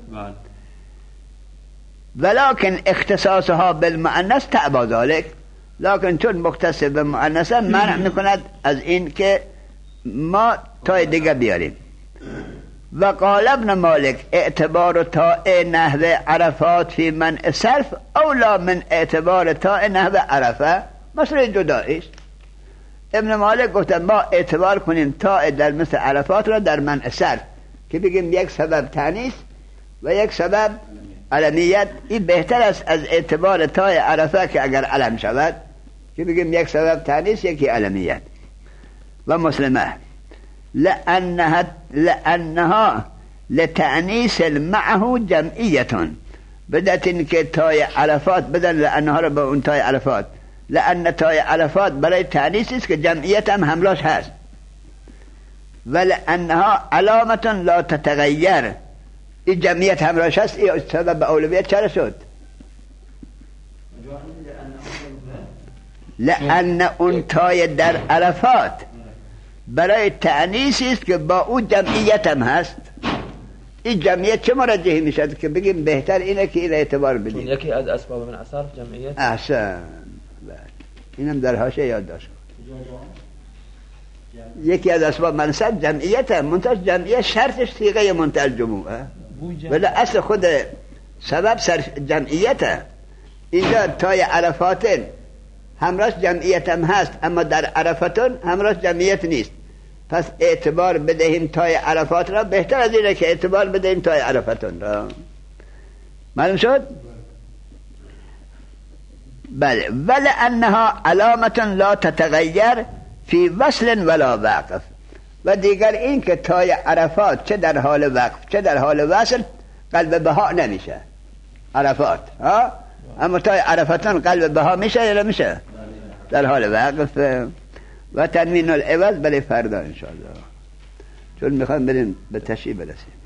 ولكن اختصاصها بالمؤنث تأبى ذلك. لكن چون مختص به مؤنثه منع میکند از این که ما تای دیگه بیاریم. و قال ابن مالک اعتبار تاء نحو عرفات فی منع صرف اولا من اعتبار تاء نحو عرفه. مسئله جدایی است. ابن مالک گفت ما اعتبار کنیم تاء در مثل عرفات را در منع صرف، که بگیم یک سبب تأنیس و یک سبب علمیت. این بهتر است از اعتبار تاء عرفه که اگر علم شود، که بگیم یک سبب تأنیس یکی علمیت. و مسلمه لأنها لتأنیس معه جمعیتون. بدت این که تای عرفات بدن لأنها را به اون تای عرفات، لأن تای عرفات برای تأنیس است که جمعیت هم همراش هست. و لأنها علامت لا تتغیر. این جمعیت همراش هست، این سبب اولویت چرا شد؟ لأن اون تای در عرفات برای تأنیسی است که با او جمعیت هم هست. این جمعیت چه مرجحی میشد که بگیم بهتر اینه که این اعتبار بدیم؟ یکی از اسباب من اثر جمعیت. احسن. اینم در حاشیه یاد داشت. یکی از اسباب منصب جمعیت هم، منتها جمعیت شرطش صیغه منتهی الجموع، ولی اصل خود سبب سر جمعیت. اینجا تای عرفات همراش جمعیت هم هست، اما در عرفتون همراش جمعیت نیست. پس اعتبار بدهیم تای عرفات را بهتر از اینه که اعتبار بدهیم تای عرفتون را. معلوم شد؟ بله. ولی انها علامت لا تتغیر فی وصل ولا وقف. و دیگر این که تای عرفات چه در حال وقف چه در حال وصل قلب بها نمیشه عرفات ها، اما تای عرفتان قلب بها میشه یا نمیشه؟ در حال وقف. و تنوین العوض برای فردا انشاءالله، چون میخوام بریم به تشریح برسیم.